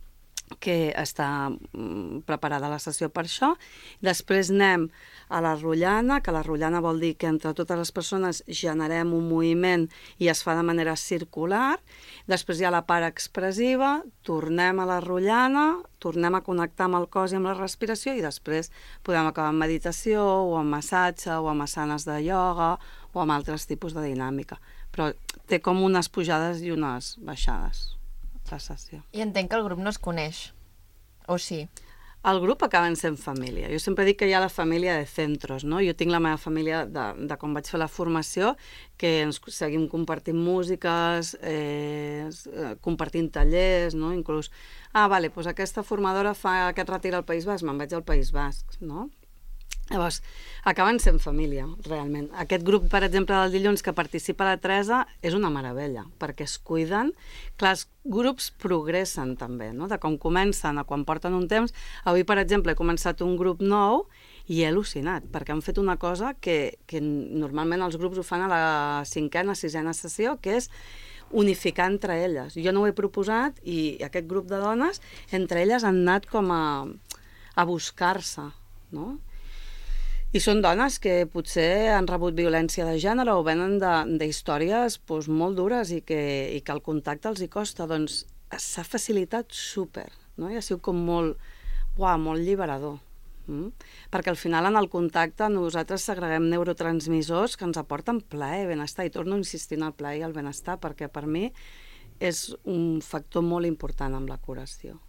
que està preparada la sessió per això. Després anem a la rotllana, que la rotllana vol dir que entre totes les persones generem un moviment i es fa de manera circular. Després hi ha la part expressiva, tornem a la rotllana, tornem a connectar amb el cos i amb la respiració i després podem acabar amb meditació o amb massatge o amb asanes de ioga o amb altres tipus de dinàmica. Però té com unes pujades i unes baixades. La sessió. I entenc que el grup no es coneix, o sí? El grup acaben sent família. Jo sempre dic que hi ha la família de centros, no? Jo tinc la meva família de quan vaig fer la formació, que ens seguim compartint músiques, compartint tallers, no? Inclús, vale, doncs aquesta formadora fa aquest retir al País Basc, me'n vaig al País Basc, no? Llavors, acaben sent família, realment. Aquest grup, per exemple, del dilluns que participa la Teresa és una meravella, perquè es cuiden. Clar, els grups progressen també, no? De com comencen a quan porten un temps. Avui, per exemple, he començat un grup nou i he al·lucinat, perquè han fet una cosa que normalment els grups ho fan a la 5ª, 6ª sessió, que és unificar entre elles. Jo no ho he proposat i aquest grup de dones, entre elles han anat com a buscar-se, no? I són dones que potser han rebut violència de gènere o venen d'històries molt dures i que el contacte els hi costa. Doncs s'ha facilitat súper, no? I ha sigut com molt alliberador. Perquè al final en el contacte nosaltres segreguem neurotransmissors que ens aporten plaer i benestar. I torno a insistir en el plaer i el benestar perquè per mi és un factor molt important amb la curació.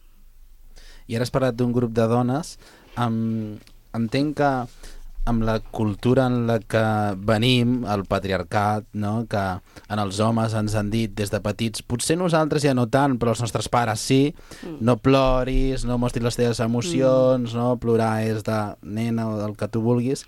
I ara has parlat d'un grup de dones. Entenc que amb la cultura en la que venim, el patriarcat, no? Que en els homes ens han dit des de petits, potser nosaltres ja no tant, però els nostres pares sí, no ploris, no mostris les teves emocions, no? Plorar és de nena o del que tu vulguis.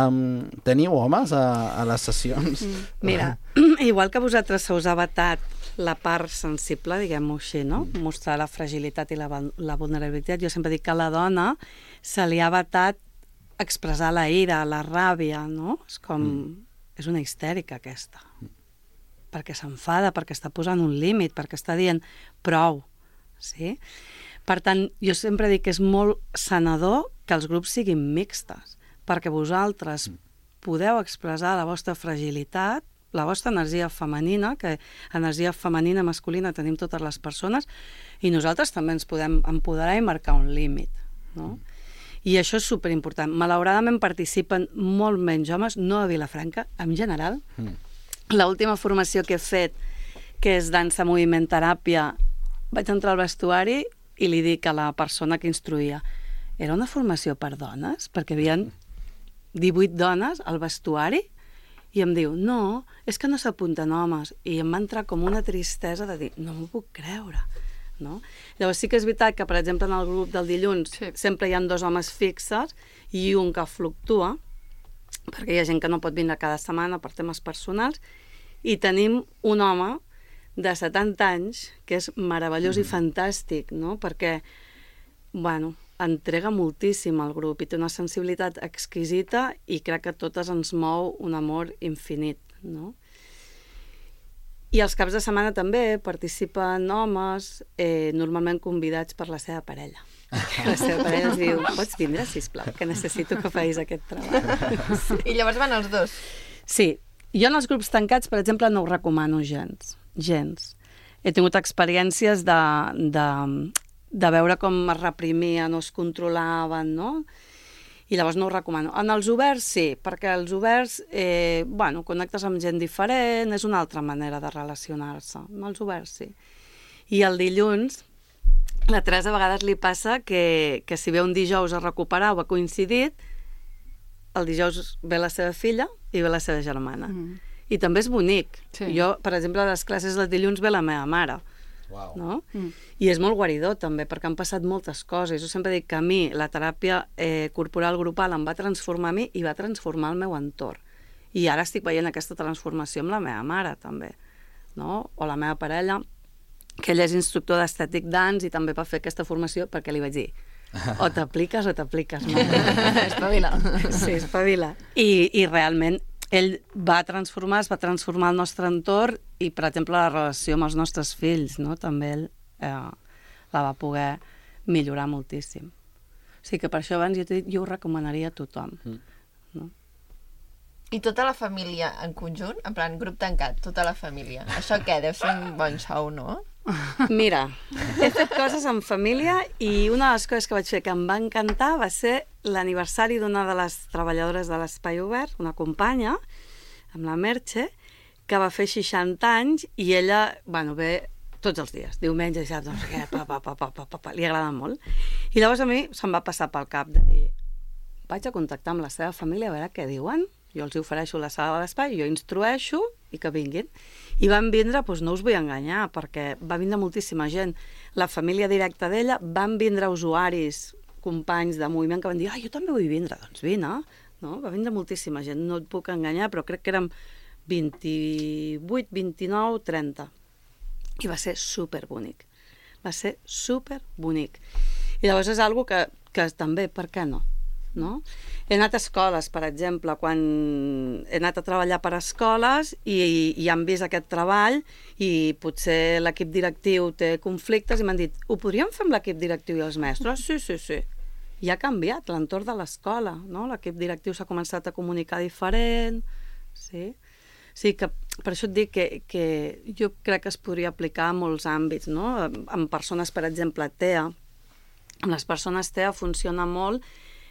Teniu homes a les sessions? Mira, igual que vosaltres se us ha vetat la part sensible, diguem-ho així, no? Mostrar la fragilitat i la vulnerabilitat. Jo sempre dic que a la dona se li ha vetat expressar la ira, la ràbia, no? És com... És una histèrica, aquesta. Perquè s'enfada, perquè està posant un límit, perquè està dient prou, sí? Per tant, jo sempre dic que és molt sanador que els grups siguin mixtes, perquè vosaltres podeu expressar la vostra fragilitat, la vostra energia femenina, que energia femenina, masculina tenim totes les persones, i nosaltres també ens podem empoderar i marcar un límit, no? I això és superimportant. Malauradament participen molt menys homes, no a Vilafranca, en general. L'última formació que he fet, que és dansa, moviment, teràpia, vaig entrar al vestuari i li dic a la persona que instruïa, era una formació per dones? Perquè hi havia 18 dones al vestuari i em diu, no, és que no s'apunten homes. I em va entrar com una tristesa de dir, no m'ho puc creure. No? Llavors sí que és veritat que, per exemple, en el grup del dilluns sempre hi ha 2 homes fixes i un que fluctua, perquè hi ha gent que no pot vindre cada setmana per temes personals, i tenim un home de 70 anys que és meravellós i fantàstic, no? Perquè, bueno, entrega moltíssim al grup i té una sensibilitat exquisita i crec que a totes ens mou un amor infinit, no? I els caps de setmana també participen homes, normalment convidats per la seva parella. La seva parella ens diu, pots vindre, sisplau, que necessito que facis aquest treball. Sí. I llavors van els dos? Sí. Jo en els grups tancats, per exemple, no ho recomano gens. He tingut experiències de veure com es reprimien o es controlaven, no? I llavors no ho recomano. En els oberts sí, perquè els oberts, bueno, connectes amb gent diferent, és una altra manera de relacionar-se. En els oberts sí. I el dilluns, la Teresa a vegades li passa que si ve un dijous a recuperar o ha coincidit, el dijous ve la seva filla i ve la seva germana. I també és bonic. Sí. Jo, per exemple, a les classes del dilluns ve la meva mare. Wow. No? I és molt guaridor també, perquè han passat moltes coses. Jo sempre dic que a mi la teràpia corporal grupal em va transformar a mi i va transformar el meu entorn. I ara estic veient aquesta transformació amb la meva mare també, no? O la meva parella, que ell és instructor d'estètic dance i també va fer aquesta formació perquè li vaig dir o t'apliques o t'apliques. Espavila. Sí, espavila. I realment ell es va transformar el nostre entorn i, per exemple, la relació amb els nostres fills, no? També ell la va poder millorar moltíssim. O sigui que per això abans jo t'he dit, jo ho recomanaria a tothom. No? I tota la família en conjunt? En plan, grup tancat, tota la família. Això què? Deu ser un bon show, no? Mira, he fet coses en família i una de les coses que vaig fer que em va encantar va ser l'aniversari d'una de les treballadores de l'Espai Obert, una companya, amb la Merche, que va fer 60 anys i ella, bueno, ve tots els dies, diumenge, ja, doncs què, li agrada molt. I llavors a mi se'm va passar pel cap de dir, vaig a contactar amb la seva família a veure què diuen, jo els ofereixo la sala de l'espai, jo instrueixo i que vinguin. I van vindre, doncs no us vull enganyar, perquè va vindre moltíssima gent. La família directa d'ella, van vindre usuaris, companys de moviment que van dir, jo també vull vindre, doncs vine. No? Va vindre moltíssima gent, no et puc enganyar, però crec que érem 28, 29, 30. I va ser superbonic. Va ser superbonic. I llavors és algo que també, per què no? No? He anat a escoles, per exemple, quan he anat a treballar per escoles i han vist aquest treball i potser l'equip directiu té conflictes i m'han dit, ho podríem fer amb l'equip directiu i els mestres? Sí. I ha canviat l'entorn de l'escola, no? L'equip directiu s'ha començat a comunicar diferent, sí? Sí, que per això et dic que jo crec que es podria aplicar a molts àmbits, no? En persones, per exemple, TEA. En les persones TEA funciona molt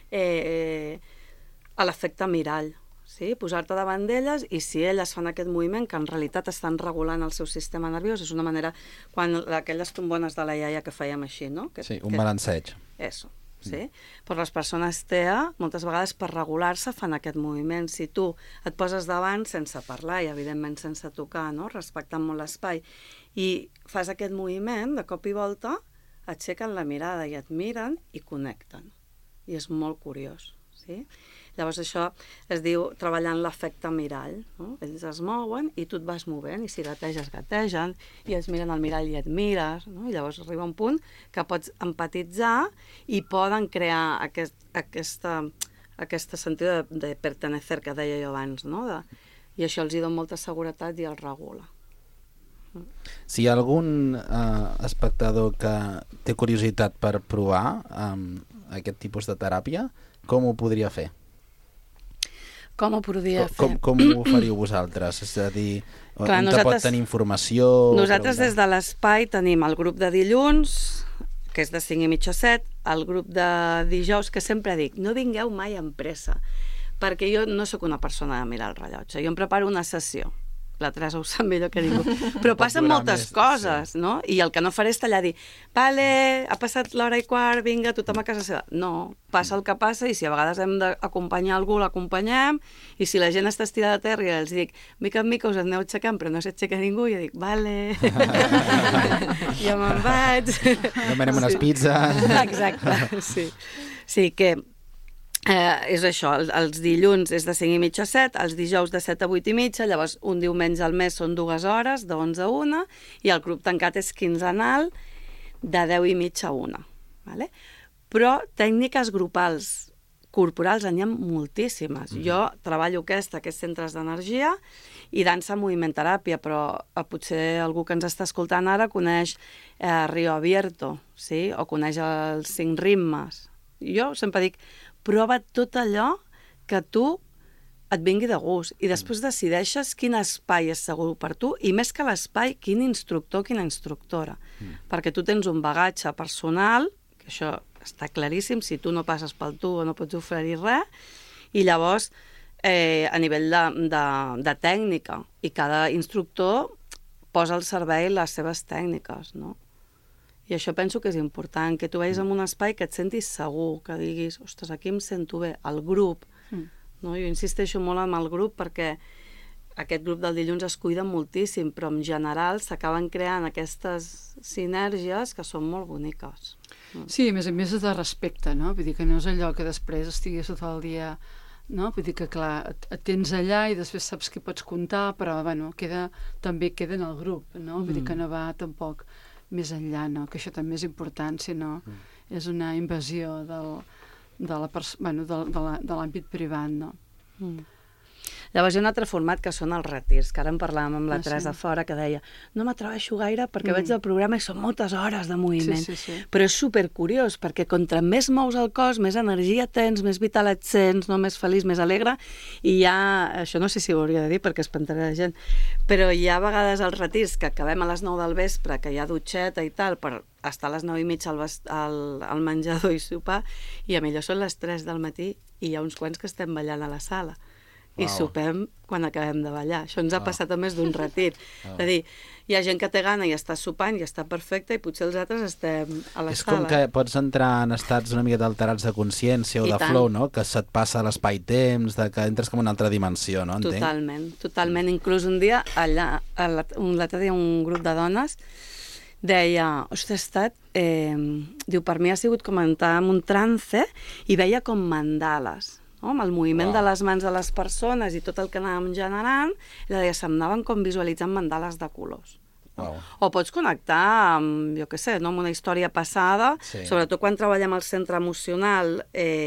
a l'efecte mirall, sí? Posar-te davant d'elles i si elles fan aquest moviment que en realitat estan regulant el seu sistema nerviós, és una manera, quan aquelles tombones de la iaia que fèiem així, no? Sí, un balanceig. Eso, sí? Però les persones TEA, moltes vegades per regular-se fan aquest moviment. Si tu et poses davant sense parlar i evidentment sense tocar, no? Respectant molt l'espai, i fas aquest moviment de cop i volta, aixequen la mirada i et miren i connecten. I és molt curiós, Sí? Llavors això es diu treballant l'efecte mirall. No? Ells es mouen i tu et vas movent, i si gateges, gategen, i es miren al mirall i et mires. No? I llavors arriba un punt que pots empatitzar i poden crear aquesta sentit de pertenecer que deia jo abans. No? I això els hi dona molta seguretat i els regula. Si hi ha algun espectador que té curiositat per provar aquest tipus de teràpia, com ho podria fer? Com ho podria fer? Com ho faríeu vosaltres? És a dir, on pot tenir informació? Nosaltres des de l'espai tenim el grup de dilluns, que és de 5:30 a 7, el grup de dijous, que sempre dic, no vingueu mai amb pressa, perquè jo no sóc una persona de mirar el rellotge, jo em preparo una sessió. La Teresa ho sap millor que ningú. Però passen moltes coses, no? I el que no faré és tallar dir, vale, ha passat l'1:15, vinga, tothom a casa seva. No, passa el que passa, i si a vegades hem d'acompanyar algú, l'acompanyem, i si la gent està estirada a terra i els dic, mica en mica us aneu aixecant, però no s'aixeca ningú, i jo dic, vale, jo me'n vaig. Demanem unes pizzas. Exacte, sí. Sí, que és això, els dilluns és de 5:30 a 7, els dijous de 7 a 8:30, llavors un diumenge al mes són 2 hores, de 11 a 1, i el club tancat és quinzenal, de 10:30 a 1. Vale? Però tècniques grupals corporals n'hi ha moltíssimes. Jo treballo que és centres d'energia i dansa moviment teràpia, però potser algú que ens està escoltant ara coneix Rio Abierto, sí? O coneix els 5 ritmes. Jo sempre dic, prova tot allò que tu et vingui de gust i després decideixes quin espai és segur per tu i més que l'espai, quin instructor, quina instructora. Perquè tu tens un bagatge personal, que això està claríssim, si tu no passes pel tu no pots oferir res, i llavors a nivell de tècnica, i cada instructor posa al servei les seves tècniques, no? I això penso que és important, que tu vagis en un espai que et sentis segur, que diguis, ostres, aquí em sento bé, el grup. No? Jo insisteixo molt en el grup perquè aquest grup del dilluns es cuida moltíssim, però en general s'acaben creant aquestes sinergies que són molt boniques. Sí, a més és de respecte, no? Vull dir que no és allò que després estiguis tot el dia... No? Vull dir que, clar, et tens allà i després saps que pots comptar, però bueno, també queda en el grup, no? Vull dir que no va tampoc més enllà, no? Que això també és important, si no és una invasió de l'àmbit privat, no? Llavors hi ha un altre format que són els retirs, que ara en parlàvem amb la Teresa fora, que deia, no m'atreveixo gaire perquè veig el programa i són moltes hores de moviment. Sí. Però és supercuriós, perquè contra més mous el cos, més energia tens, més vital et sents, no? Més feliç, més alegre, i hi ha, això no sé si ho hauria de dir perquè espantaré la gent, però hi ha a vegades els retirs que acabem a les 9 del vespre, que hi ha dutxeta i tal, per estar a les 9:30 al menjador i sopar, i a millor són les 3 del matí i hi ha uns quants que estem ballant a la sala. I sopem quan acabem de ballar. Això ens ha passat a més d'un retir. És a dir, hi ha gent que té gana i està sopant i està perfecte i potser els altres estem a la sala. És com que pots entrar en estats una miqueta alterats de consciència o de flow, no? Que se't passa l'espai-temps, que entres com en una altra dimensió, no? Entenc? Totalment. Inclús un dia, allà, l'altre dia un grup de dones deia, ostres, diu, per mi ha sigut com entrar en un trance i veia com mandales, no? Amb el moviment de les mans de les persones i tot el que anàvem generant, i deia, se'm anaven com visualitzant mandales de colors. O pots connectar amb, jo què sé, no? Amb una història passada, sobretot quan treballem al centre emocional,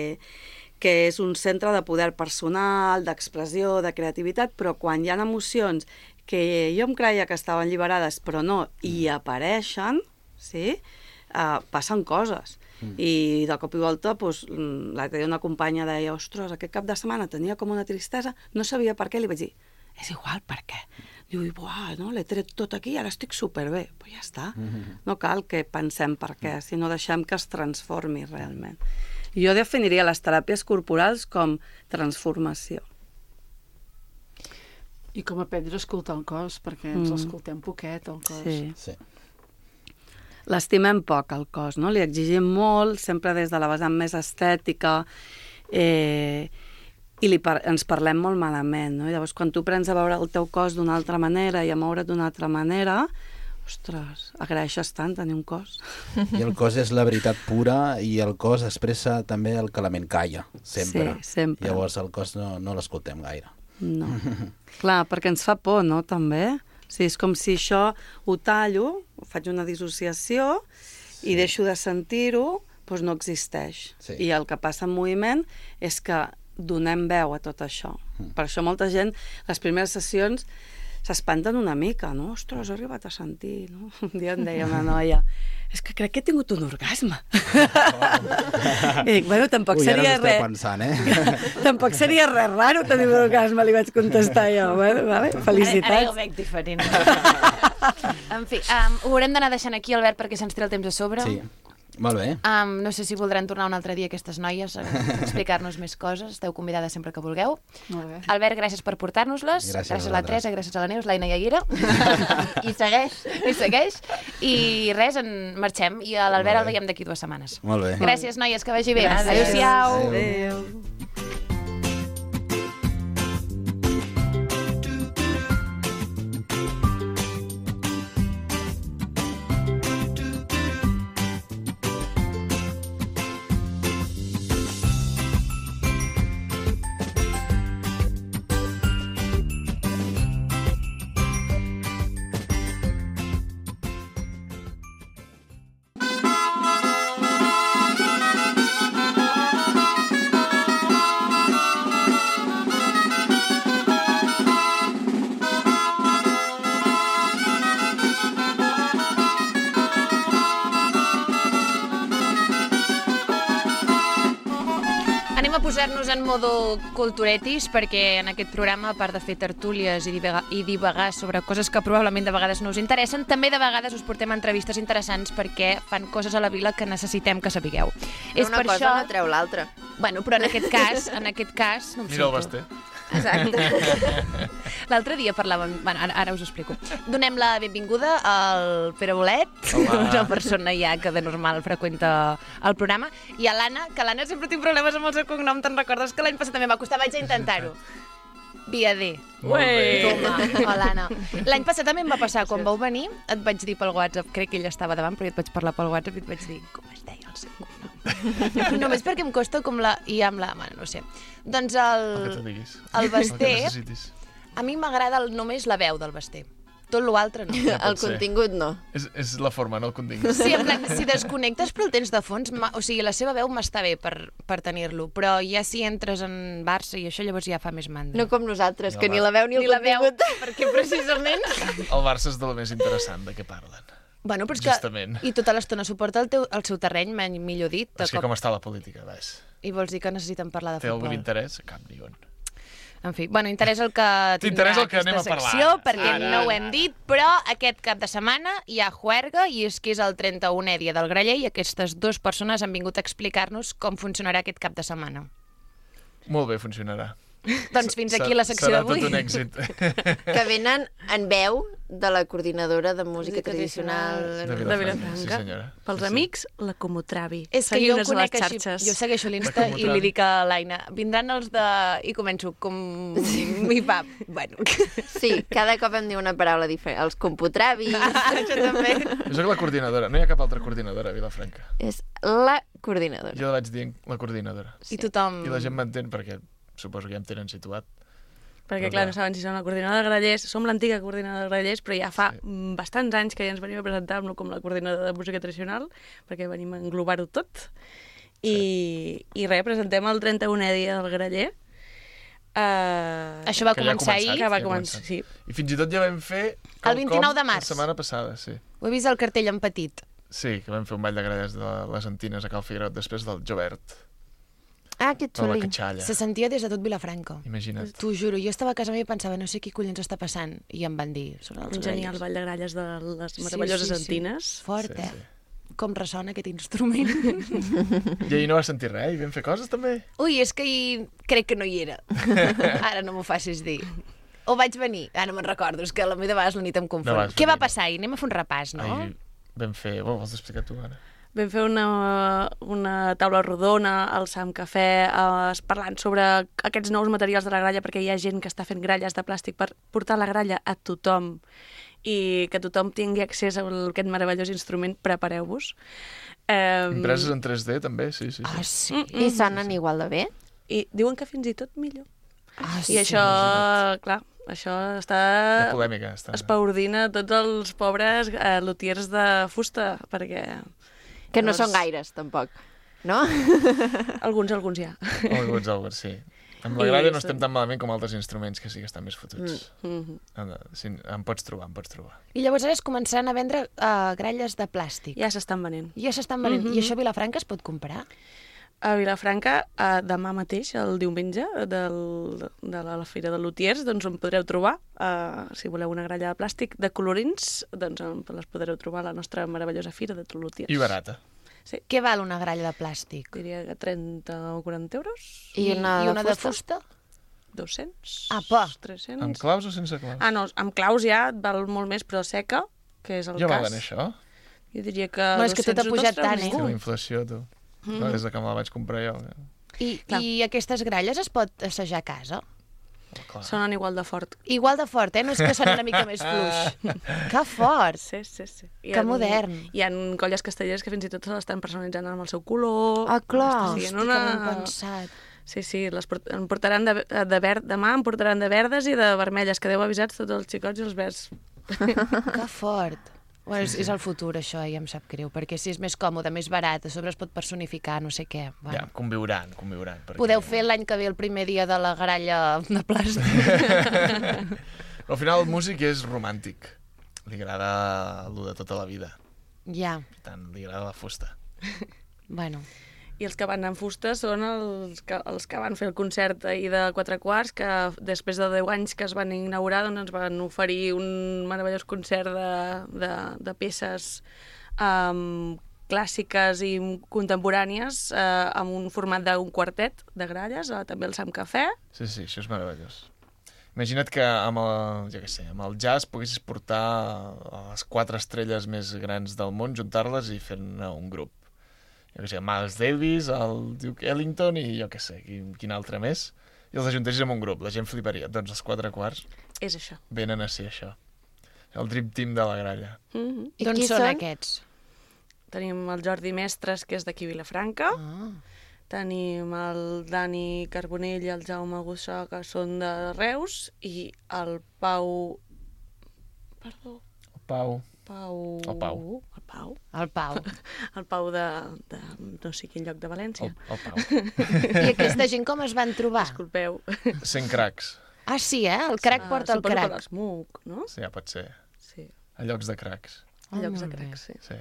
que és un centre de poder personal, d'expressió, de creativitat, però quan hi ha emocions que jo em creia que estaven alliberades, però no, i apareixen, sí? Passen coses. I de cop i volta, l'altre dia una companya deia, ostres, aquest cap de setmana tenia com una tristesa, no sabia per què, li vaig dir, és igual, per què? Diu, buah, no, l'he tret tot aquí i ara estic superbé. Però ja està. No cal que pensem per què, sinó deixem que es transformi realment. Jo definiria les teràpies corporals com transformació. I com aprendre a escoltar el cos, perquè ens l'escoltem poquet, el cos. Sí. L'estimem poc, el cos, no? Li exigim molt, sempre des de la vessant més estètica, i ens parlem molt malament, no? Llavors, quan tu prens a veure el teu cos d'una altra manera i a moure't d'una altra manera, Ostres, agraeixes tant tenir un cos. I el cos és la veritat pura i el cos expressa també el que la ment calla, sempre. Sí, sempre. Llavors el cos no l'escoltem gaire. No. Clar, perquè ens fa por, no?, també. Sí, és com si això ho tallo, faig una dissociació i deixo de sentir-ho, doncs no existeix. Sí. I el que passa en moviment és que donem veu a tot això. Per això molta gent, les primeres sessions, s'espanten una mica, no? Ostres, he arribat a sentir, no? Un dia em deia una noia, és que crec que he tingut un orgasme. I dic, bueno, tampoc Ui, ara seria s'ho està res... pensant, eh? Tampoc seria res raro tenir un orgasme, li vaig contestar jo. Bueno, vale, Ara ja felicitats. ho veig diferent. En fi, ho haurem d'anar deixant aquí, Albert, perquè se'ns tira el temps a sobre. Sí, molt bé. No sé si voldran tornar un altre dia aquestes noies a explicar-nos més coses. Esteu convidades sempre que vulgueu. Molt bé. Albert, gràcies per portar-nos-les. Gràcies a Gràcies a la vosaltres. Teresa, gràcies a la Neus, l'Aina ja hi era. I segueix. I segueix. I res, en marxem. I a l'Albert el Molt bé. veiem d'aquí 2 setmanes. Molt bé. Gràcies, noies, que vagi bé. Gràcies. Adéu-siau. Adéu. Anem a posar-nos en modo culturetis perquè en aquest programa, a part de fer tertúlies i divagar sobre coses que probablement de vegades no us interessen, també de vegades us portem entrevistes interessants perquè fan coses a la vila que necessitem que sapigueu. És Una per cosa això... no treu l'altra. Bueno, però en aquest cas... No em Mira el surto. Basté. Exacte. L'altre dia parlàvem... Bueno, ara us ho explico. Donem la benvinguda al Pere Bolet, una persona ja que de normal freqüenta el programa, i a l'Anna, que l'Anna sempre tinc problemes amb el seu cognom, te'n recordes que l'any passat també va costar, vaig a intentar-ho. Via D. Molt bé. Toma, hola, Anna. L'any passat també em va passar, quan vau venir, et vaig dir pel WhatsApp, crec que ella estava davant, però jo et vaig parlar pel WhatsApp i et vaig dir com es deia el seu cognom. Només perquè em costa com la... I amb la... Bueno, no sé. Doncs El que tu diguis. el El que Basté, necessitis. a mi m'agrada només la veu del Basté. Tot l'altre no. El ser. contingut no. És la forma, no el contingut. Sí, en plan, si desconnectes però el tens de fons, o sigui, la seva veu m'està bé per tenir-lo, però ja si entres en Barça i això, llavors ja fa més mandra. No com nosaltres, Ni que la ni la veu ni el Ni la veu, contingut. perquè precisament... El Barça és de lo més interessant de què parlen. Bueno, però és que... Justament. I tota l'estona suporta el seu terreny, millor dit. És que com està la política, ves. I vols dir que necessiten parlar de Té algun futbol. interès? Cap ni un. En fi, bueno, interessa el que T'interessa el que aquesta anem a parlar secció, ara. perquè Ara, no ho ara. hem dit, però aquest cap de setmana hi ha juerga i és que és el 31è dia del Graller i aquestes 2 persones han vingut a explicar-nos com funcionarà aquest cap de setmana. Molt bé, funcionarà. Doncs fins aquí la secció Serà d'avui. tot un èxit. Que venen en veu de la coordinadora de música tradicional De De Vilafranca, sí Vilafranca. senyora. Pels Sí, sí. amics, la Comotravi. És que jo ho Seguiu-nos a les conec així, xarxes. jo segueixo l'Insta La i Comotravi. li dic a l'Aina, vindran els de... I començo com... mi pap. Bueno. Sí, cada cop em diu una paraula diferent. Els computravis. Això també. Jo soc la coordinadora, no hi ha cap altra coordinadora a Vilafranca. És la coordinadora. Jo la vaig dient la coordinadora. I tothom... I la gent m'entén perquè suposo que ja em tenen situat. Perquè, Però clar, clar. no saben si som la coordinadora de Grallers. Som l'antiga coordinadora de Grallers, però ja fa Sí. bastants anys que ja ens venim a presentar-nos com la coordinadora de música tradicional, perquè venim a englobar-ho tot. I res, presentem el 31è dia del Graller. Això va Que ja ha començar començat. ahir. Que va Ja ha començar, començat. sí. I fins i tot ja vam fer... El 29 de març. La setmana passada, sí. Ho he vist al cartell en petit. Sí, que vam fer un ball de gralles de les Antines a Cal Figuerot després del Jovert, Ah, que de la xuli. Catxalla. Se sentia des de tot Vilafranca. Imagina't. T'ho juro, jo estava a casa meva i pensava, no sé què collons està passant. I em van dir, són els Genial Grallers. ball de gralles de les meravelloses Antines. Fort, Sí, eh? sí. Com ressona aquest instrument. I ahir no vas sentir res? I vam fer coses, també? Ui, és que ahir crec que no hi era. Ara no m'ho facis dir. O vaig venir? Ara no me'n recordo, és que la meva de vegades la nit em confon. No vas Què va venir, passar ahir? Anem a fer un repàs, no? Ahir vam fer... Bueno, vols explicar tu, ara? Vam fer una taula rodona al Sam Cafè parlant sobre aquests nous materials de la gralla perquè hi ha gent que està fent gralles de plàstic per portar la gralla a tothom i que tothom tingui accés a aquest meravellós instrument, prepareu-vos. Impreses en 3D, també, sí. Sí. I sonen igual de bé? I diuen que fins i tot millor. Sí. I això, clar, això està... La polèmica està. Espaordina tots els pobres lutiers de fusta, perquè... Que no són gaires, tampoc, no? Alguns ja. Alguns, sí. Amb la gralla no estem tan malament com altres instruments que sí que estan més fotuts. Sí, em pots trobar. I llavors ara es començaran a vendre gralles de plàstic. Ja s'estan venent. I això a Vilafranca es pot comprar? A Vilafranca, demà mateix, el diumenge, de la Fira de Lutiers, doncs on podreu trobar, si voleu una gralla de plàstic de colorins, doncs les podreu trobar a la nostra meravellosa Fira de Lutiers. I barata. Sí. Què val una gralla de plàstic? Diria que 30 o 40 euros. I una de fusta? 200, Apa. 300... Amb claus o sense claus? Ah, no, amb claus ja et val molt més, però seca, que és el ja cas. Ja valen això? Jo diria que... No, és que tot ha pujat tant, La inflació, tu. Des de que me la vaig comprar jo. I aquestes gralles es pot assajar a casa? Sonen igual de fort. Igual de fort, No és que sonen una mica més fluix. Que fort! Sí. Que modern. Hi ha colles castelleres que fins i tot se l'estan personalitzant amb el seu color. Ah, clar. Hosti, Com hem pensat. Sí, em portaran de verd, demà em portaran de verdes i de vermelles, que deu avisats tots els xicots i els verds. Que fort. Bueno, és el futur, això, ja em sap greu, perquè si és més còmode, més barat, a sobre es pot personificar, no sé què. Bueno. Ja, conviuran. Perquè... Podeu fer l'any que ve el primer dia de la gralla de plàstic. Al final el músic és romàntic. Li agrada el de tota la vida. Ja. Per tant, li agrada la fusta. Bueno... I els que van en fusta són els que van fer el concert ahir de 4/4, que després de 10 anys que es van inaugurar doncs ens van oferir un meravellós concert de peces clàssiques i contemporànies amb un format d'un quartet de gralles, també el Sam Cafè. Sí, això és meravellós. Imagina't que amb el jazz poguessis portar les 4 estrelles més grans del món, juntar-les i fer-ne un grup. Miles Davis, el Duke Ellington i jo què sé, quin altre més, i els ajuntessis amb un grup, la gent fliparia. Doncs els 4/4 és això. Venen a ser això. El dream team de la gralla. I d'on són aquests? Tenim el Jordi Mestres, que és d'aquí Vilafranca. Tenim el Dani Carbonell i el Jaume Gussà, que són de Reus, i el Pau... Perdó. El Pau de no sé quin lloc de València. El Pau. I aquesta gent com es van trobar? Disculpeu. Sent cracs. Ah, sí, El crac porta el crac. Suposo que l'Smook, no? Sí, ja pot ser. Sí. A llocs de cracs. A llocs de cracs, sí.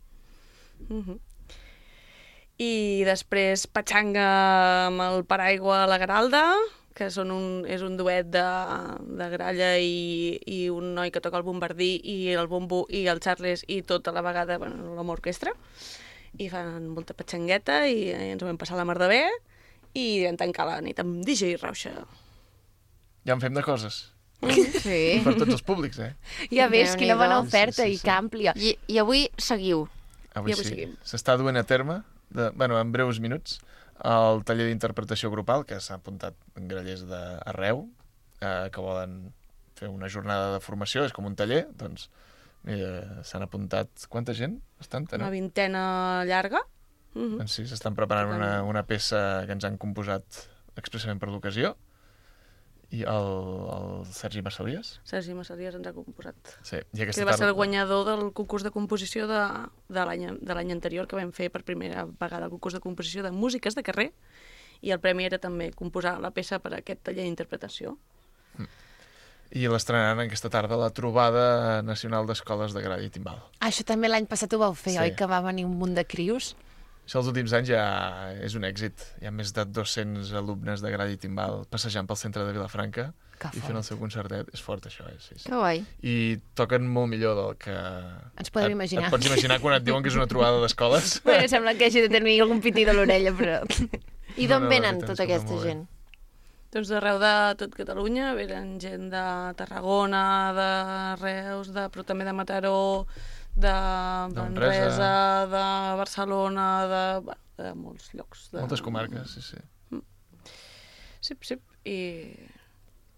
I després Patxanga amb el Paraigua a la Garalda, que és un duet de gralla i un noi que toca el bombardí i el bombo i el Charles i tot a la vegada, amb orquestra, i fan molta patxangueta i ens ho vam passar la mar de bé i vam tancar la nit amb DJ Rauxa. Ja en fem de coses. Sí. Per tots els públics, Ja ves, quina bona oferta i que àmplia. I avui seguiu. Avui sí. S'està duent a terme, en breus minuts, el taller d'interpretació grupal, que s'ha apuntat en grallers d'arreu, que volen fer una jornada de formació, és com un taller, doncs s'han apuntat... Quanta gent? Bastanta, no? Una vintena llarga. Doncs sí, s'estan preparant una peça que ens han composat expressament per l'ocasió, i el Sergi Massalies. Sergi Massalies ens ha composat. Sí, que va ser el guanyador del concurs de composició de l'any anterior, que vam fer per primera vegada el concurs de composició de músiques de carrer, i el premi era també composar la peça per a aquest taller d'interpretació. I l'estrenaran aquesta tarda la trobada nacional d'escoles de gralla i timbal. Això també l'any passat ho vau fer, oi? Que va venir un munt de crios. Això els últims anys ja és un èxit. Hi ha més de 200 alumnes de gralla i timbal passejant pel centre de Vilafranca i fent el seu concertet. És fort, això, sí. Que guai. I toquen molt millor del que... Ens podem imaginar. Et pots imaginar quan et diuen que és una trobada d'escoles? Bueno, sembla que hagi de tenir algun pití de l'orella, però... I d'on venen tota aquesta gent? Doncs d'arreu de tot Catalunya, venen gent de Tarragona, de Reus, però també de Mataró, de Manresa, de Barcelona, de molts llocs. Moltes comarques, sí. Sí. I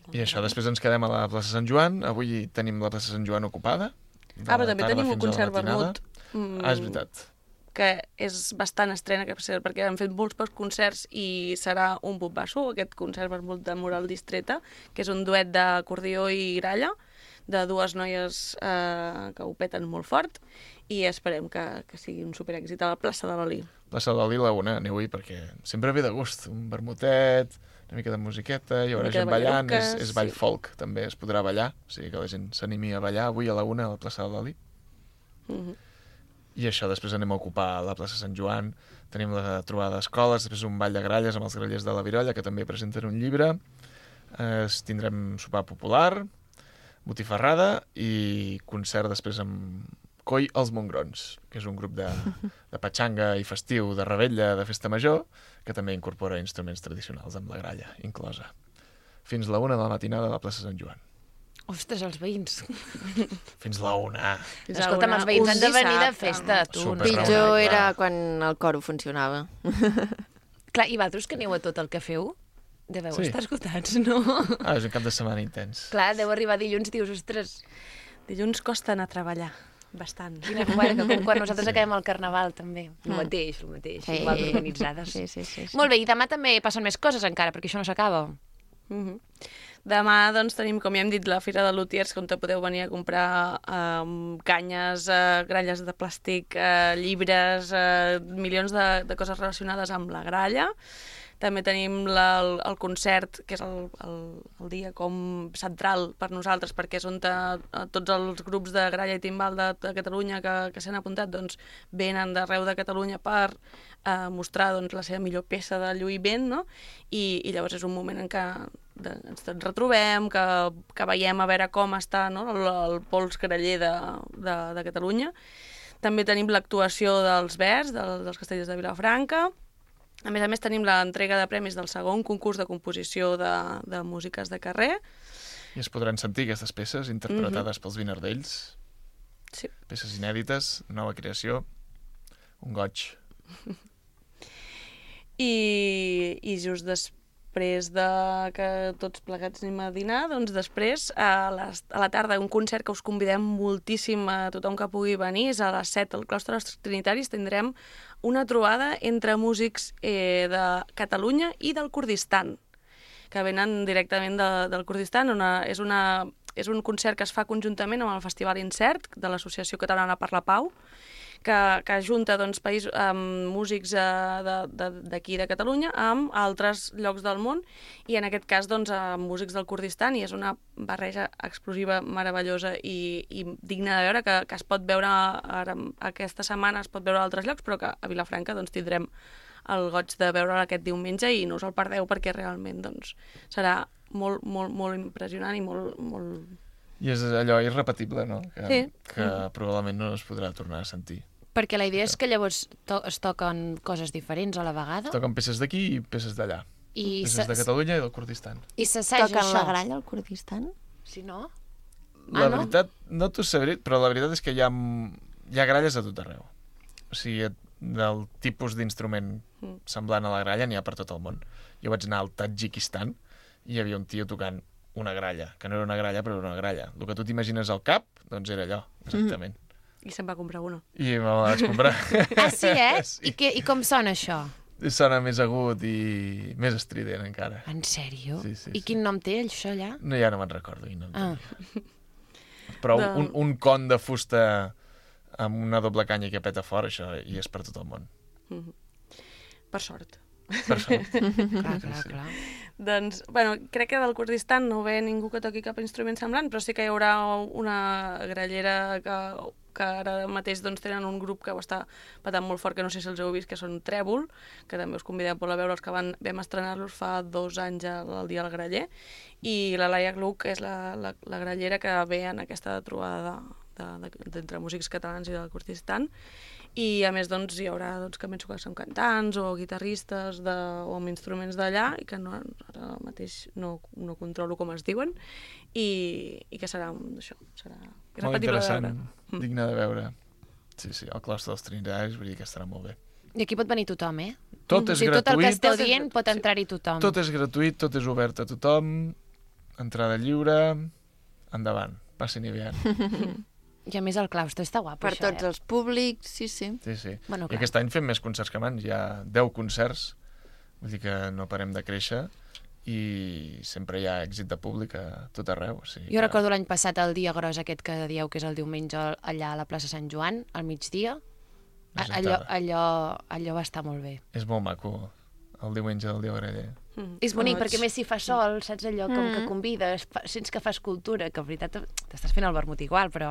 I això, després ens quedem a la plaça Sant Joan. Avui tenim la plaça Sant Joan ocupada. Però també tenim un concert vermut. És veritat. Que és bastant estrena, perquè hem fet molts pocs concerts i serà un bombasso, aquest concert vermut de Moral Distreta, que és un duet d'acordió i gralla, de dues noies que ho peten molt fort, i esperem que sigui un superèxit a la plaça de l'Ali. Plaça de l'Ali, la una, aneu-hi, perquè sempre ve de gust. Un vermutet, una mica de musiqueta, hi haurà gent ballant, és ball folk, també es podrà ballar, o sigui que la gent s'animi a ballar avui a la una a la plaça de l'Ali. I això, després anem a ocupar la plaça Sant Joan, tenim la trobada d'escoles, després un ball de gralles amb els grallers de la Virolla, que també presenten un llibre, tindrem sopar popular, botifarrada i concert després amb Coi els Mongrons, que és un grup de patxanga i festiu, de revetlla, de festa major, que també incorpora instruments tradicionals amb la gralla inclosa. Fins la una de la matinada a la plaça Sant Joan. Ostres, els veïns. Fins la una. Escolta'm, els veïns han de venir de festa, tu. Pitjor era quan el coro funcionava. Clar, i vosaltres que aneu a tot el que feu? Deveu estar esgotats, no? És un cap de setmana intens. Clar, deu arribar dilluns i dius, ostres... Dilluns costa anar a treballar, bastant. Quina comarca, com quan nosaltres acabem el carnaval, també. El mateix, igual d'organitzades. Sí. Molt bé, i demà també passen més coses encara, perquè això no s'acaba. Demà doncs, tenim, com ja hem dit, la Fira de Lutiers, on podeu venir a comprar canyes, gralles de plàstic, llibres, milions de coses relacionades amb la gralla. També tenim el concert, que és el dia com central per nosaltres, perquè és on tots els grups de gralla i timbal de Catalunya que s'han apuntat doncs, venen d'arreu de Catalunya per mostrar doncs, la seva millor peça de lluïment, no? I llavors és un moment en què ens retrobem, que veiem a veure com està, no? el pols graller de Catalunya. També tenim l'actuació dels Verds, dels Castellers de Vilafranca. A més, tenim l'entrega de premis del segon concurs de composició de músiques de carrer. I es podran sentir aquestes peces interpretades pels Vinardells. Sí. Peces inèdites, nova creació, un goig. I just després que tots plegats anem a dinar, doncs després, a la tarda, un concert que us convidem moltíssim a tothom que pugui venir, és a les 7 al Claustre dels Trinitaris, tindrem una trobada entre músics de Catalunya i del Kurdistan, que venen directament del Kurdistan. És un concert que es fa conjuntament amb el Festival Incert de l'Associació Catalana per la Pau, que junta doncs, músics d'aquí de Catalunya amb altres llocs del món, i en aquest cas doncs, músics del Kurdistan, i és una barreja explosiva, meravellosa i digna de veure, que es pot veure ara, aquesta setmana, es pot veure a altres llocs, però que a Vilafranca doncs, tindrem el goig de veure'l aquest diumenge, i no us el perdeu perquè realment doncs, serà molt, molt, molt impressionant i molt... I és allò irrepetible, no? Que Sí. probablement no es podrà tornar a sentir. Perquè la idea és que llavors es toquen coses diferents a la vegada. Toquen peces d'aquí i peces d'allà. I Peces de Catalunya i del Kurdistan. I s'assaja Toquen això. la gralla al Kurdistan? Si no... La no? veritat, no t'ho sabré, però la veritat és que hi ha gralles a tot arreu. O sigui, del tipus d'instrument semblant a la gralla n'hi ha per tot el món. Jo vaig anar al Tadjikistan i hi havia un tio tocant una gralla, que no era una gralla, però era una gralla. El que tu t'imagines al cap, doncs era allò, exactament. I se'n va comprar una. I me la vaig comprar. Ah, sí, eh? Sí. I com sona això? Sona més agut i més estrident encara. En sèrio? Sí, I quin nom té això allà? No, ja no me'n recordo quin nom Ah. Però un con de fusta amb una doble canya que peta fort, això hi és per tot el món. Per sort. Per sort. Clar. Doncs, bueno, crec que del Kurdistan no ve ningú que toqui cap instrument semblant, però sí que hi haurà una grallera que ara mateix doncs, tenen un grup que ho està patant molt fort, que no sé si els heu vist, que són Trèvol, que també us convidem a veure els que vam estrenar-los fa 2 anys al Dia del Graller, i la Laia Gluck és la grallera que ve en aquesta trobada d'entre músics catalans i del Kurdistan. I a més doncs, hi haurà que penso que són cantants o guitarristes o amb instruments d'allà, i que ara mateix no controlo com es diuen, i que serà això, serà molt interessant, digne de veure. Sí, el Claustre dels Trinitaris, vull dir que estarà molt bé. I aquí pot venir tothom, eh? Tot és gratuït. Tot el que esteu gratuït. dient pot entrar-hi tothom. Tot és gratuït, tot és obert a tothom. entrada lliure, endavant, passin i vean. I a més el claustre està guapo, Per això, tots els públics, sí. Sí. Bueno, I clar. aquest any fem més concerts que abans, hi ha 10 concerts, vull dir que no parem de créixer i sempre hi ha èxit de públic a tot arreu. O sigui Jo que recordo l'any passat el dia gros aquest que dieu que és el diumenge allà a la plaça Sant Joan, al migdia. Allò va estar molt bé. És molt maco, el diumenge del dia graller. És bonic, perquè a més si fa sol, saps allò com que convides, sents que fas cultura, que en veritat t'estàs fent el vermut igual, però...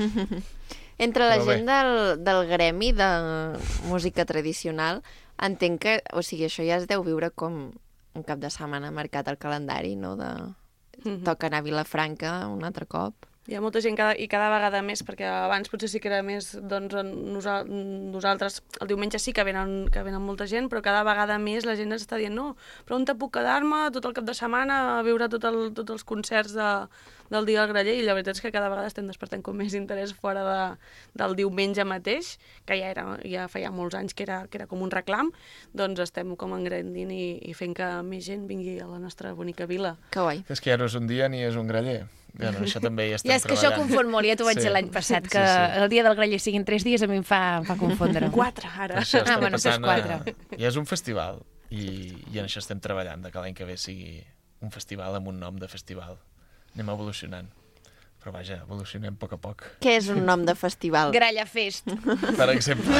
Entre la Però bé. gent del gremi de música tradicional, entenc que, o sigui, això ja es deu viure com un cap de setmana marcat al calendari, no? Toca anar a Vilafranca un altre cop. Hi ha molta gent i cada vegada més, perquè abans potser sí que era més, doncs, nosaltres, el diumenge sí que venen molta gent, però cada vegada més la gent ens està dient no, però on te puc quedar-me tot el cap de setmana a veure tots els concerts del dia del graller, i la veritat és que cada vegada estem despertant com més interès fora del diumenge mateix, que ja feia molts anys que era com un reclam, doncs estem com engrandint i fent que més gent vingui a la nostra bonica vila. Que guai. És que ja no és un dia ni és un graller. Bueno, això també hi estem Ja és que això treballant. confon molt, ja t'ho vaig dir l'any passat, que el dia del graller siguin 3 dies a mi em fa confondre. 4, ara. Per això estem bueno, passant doncs 4. Ja és un festival i en això estem treballant, de que l'any que ve sigui un festival amb un nom de festival. Anem evolucionant. Però vaja, evolucionem a poc a poc. Què és un nom de festival? Gralla Fest. Per exemple.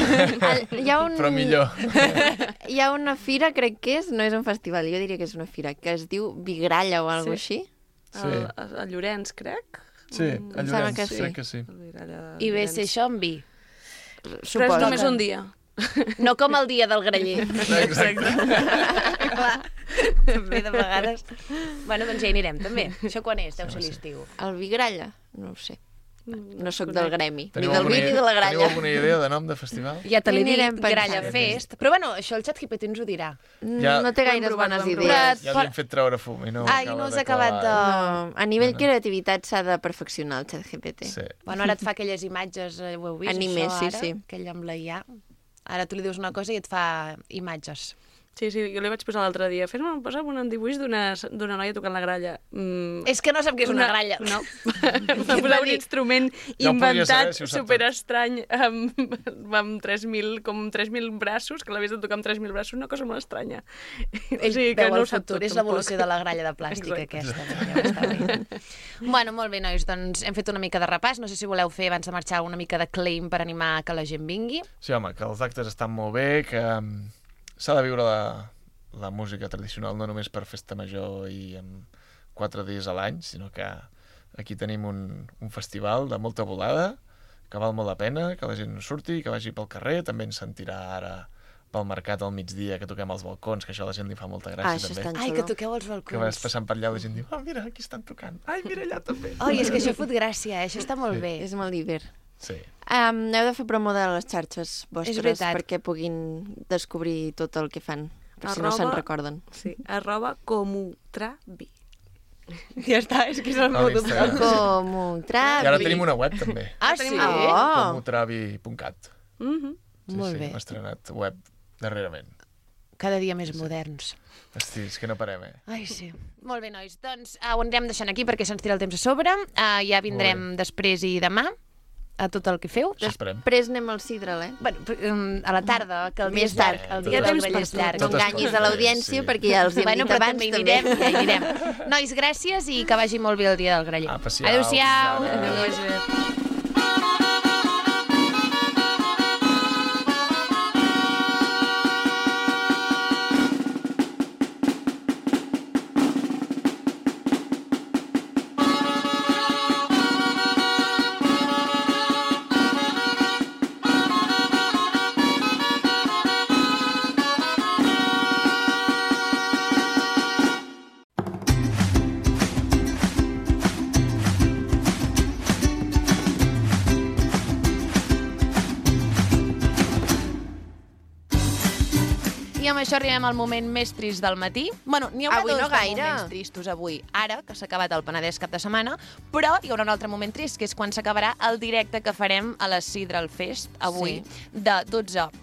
Però millor. Hi ha una fira, crec que no és un festival, jo diria que és una fira, que es diu Vigralla o alguna així. Sí. A Llorenç, crec. Sí, a Em sembla Llorenç, que sí. crec que sí. I ve ser això amb vi. Però és només un dia. No com el dia del graller. Exacte. Clar, també de vegades... Bueno, doncs ja hi anirem, també. Això quan és? Deu ser l'estiu. El Vigralla? No ho sé. No sóc del gremi, ni Teniu del vi ni de la Teniu gralla. alguna idea de nom de festival? Ja te l'he Hi dit, anirem pensant. Gralla Fest. Però bueno, això el ChatGPT ens ho dirà. Ja- No té Ho hem gaires provat, bones ho hem idees. Ja li hem fet treure fum i no Ai, no us ha acabat de... No, a nivell creativitat s'ha de perfeccionar el ChatGPT. Sí. Bueno, ara et fa aquelles imatges, ho heu vist, Animes, això, sí, ara? sí. Aquell amb la IA. Ara tu li dius una cosa i et fa imatges. Sí, jo li vaig posar l'altre dia. Posa'm un dibuix d'una noia tocant la gralla. És que no sap què és una gralla. No. Em va posar un instrument Ja ho podria saber, inventat, si ho sap superestrany, amb 3.000 braços, que l'havies de tocar amb 3.000 braços, una cosa molt estranya. Ell que veu no el ho sap futur, tot, és l'evolució de la gralla de plàstic Exacte. aquesta. Ja està bé. Bueno, molt bé, nois, doncs hem fet una mica de repàs. No sé si voleu fer, abans de marxar, una mica de claim per animar que la gent vingui. Sí, home, que els actes estan molt bé, que s'ha de viure la música tradicional no només per festa major i amb 4 dies a l'any, sinó que aquí tenim un festival de molta volada, que val molt la pena, que la gent surti, que vagi pel carrer, també ens sentirà ara pel mercat al migdia, que toquem als balcons, que això a la gent li fa molta gràcia això també. està Ai, que toqueu els Que vas balcons. passant per allà la gent diu, mira, aquí estan tocant. Ai, mira allà també. Ai, és que això fot gràcia, això està molt bé. És molt divert. Sí. Heu de fer promo de les xarxes vostres veritat. perquè puguin descobrir tot el que fan, per si no se'n recorden. Sí, @comutravi. Ja està, és que és el A meu l'Instagram. Comutravi. I ara tenim una web també, Ah, sí? Oh, comutravi.cat. Molt bé. Hem estrenat web darrerament. Cada dia més moderns. Hosti, és que no parem, Ai, sí. Molt bé, nois. Doncs ho anirem deixant aquí perquè se'ns tira el temps a sobre. Ja vindrem després i demà a tot el que feu. Esperem. després anem al Sidral, Bueno, a la tarda, que el dia Més és llarg. tard. El Tot dia el del temps graller és per llarg. tot. No enganyis a l'audiència Sí. perquè ja els hi hem Bueno, dit però abans també hi també. anirem, ja hi anirem. Nois, gràcies i que vagi molt bé el dia del graller. Apa, siau. Adéu-siau. Adéu. Adéu. I amb això arribem al moment més trist del matí. Bueno, n'hi haurà Avui dos no de gaire. moments tristos avui. Ara, que s'ha acabat el Penedès cap de setmana, però hi haurà un altre moment trist, que és quan s'acabarà el directe que farem a la Sidral Fest avui, de 12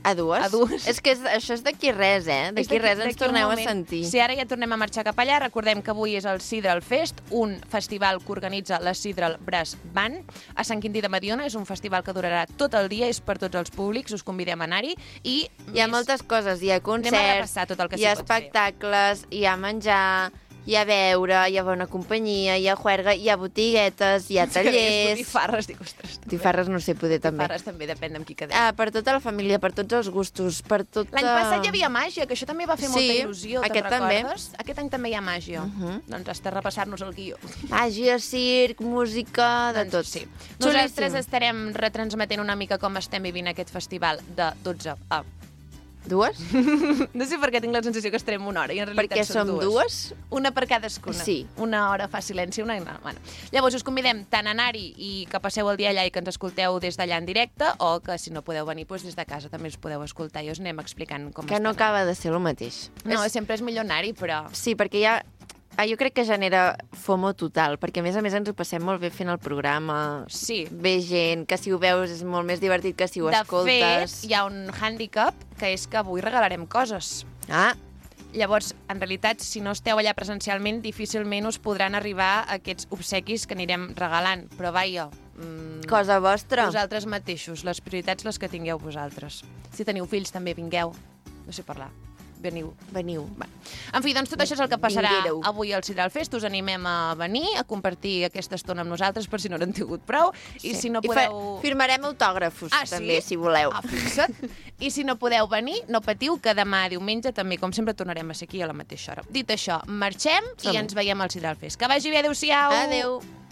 A dues? A dues. És que això és d'aquí res, D'aquí res ens torneu a sentir. Sí, ara ja tornem a marxar cap allà. Recordem que avui és el Sidral Fest, un festival que organitza la Sidral Brass Band a Sant Quintí de Mediona. És un festival que durarà tot el dia, és per tots els públics, us convidem a anar-hi. I Hi ha moltes coses, hi ha Anem a concerts, repassar tot el que hi ha s'hi pot fer. espectacles, hi ha menjar, hi ha beure, hi ha bona companyia, hi ha juerga, hi ha botiguetes, hi ha tallers... Botifarres, dic, ostres. Botifarres no sé, poder també. Botifarres també, depèn amb qui quedem. Per tota la família, per tots els gustos, per tot... L'any passat hi havia màgia, que això també va fer molta il·lusió, aquest te'n també. recordes? Aquest any també hi ha màgia. Doncs has de repassar-nos el guió. Màgia, circ, música, de tot. Sí. Xulíssim. Nosaltres estarem retransmetent una mica com estem vivint aquest festival de 12 a... Dues? No sé per què tinc la sensació que estarem una hora i en realitat Perquè són som dues. Una per cadascuna. Sí. Una hora fa silenci, una... Bueno. Llavors us convidem tant a anar-hi i que passeu el dia allà i que ens escolteu des d'allà en directe, o que si no podeu venir doncs des de casa també us podeu escoltar i us anem explicant com Que no està. acaba de ser el mateix. No, sempre és millor anar-hi, però... Sí, perquè hi ha... jo crec que genera FOMO total, perquè a més ens ho passem molt bé fent el programa. Sí. Ve gent, que si ho veus és molt més divertit que si ho escoltes. De fet, hi ha un hàndicap, que és que avui regalarem coses. Llavors, en realitat, si no esteu allà presencialment, difícilment us podran arribar aquests obsequis que anirem regalant. Però vaja... Cosa vostra. Vosaltres mateixos, les prioritats les que tingueu vosaltres. Si teniu fills, també vingueu. No sé parlar. Veniu. Va. En fi, doncs tot això és el que passarà Vinguéreu. avui al Sidral Fest. Us animem a venir, a compartir aquesta estona amb nosaltres, per si no n'han tingut prou. I si no podeu... Firmarem autògrafos, també, si voleu. Fixa't. I si no podeu venir, no patiu, que demà diumenge també, com sempre, tornarem a ser aquí a la mateixa hora. Dit això, marxem i ens veiem al Sidral Fest. Que vagi bé, adéu-siau! Adéu.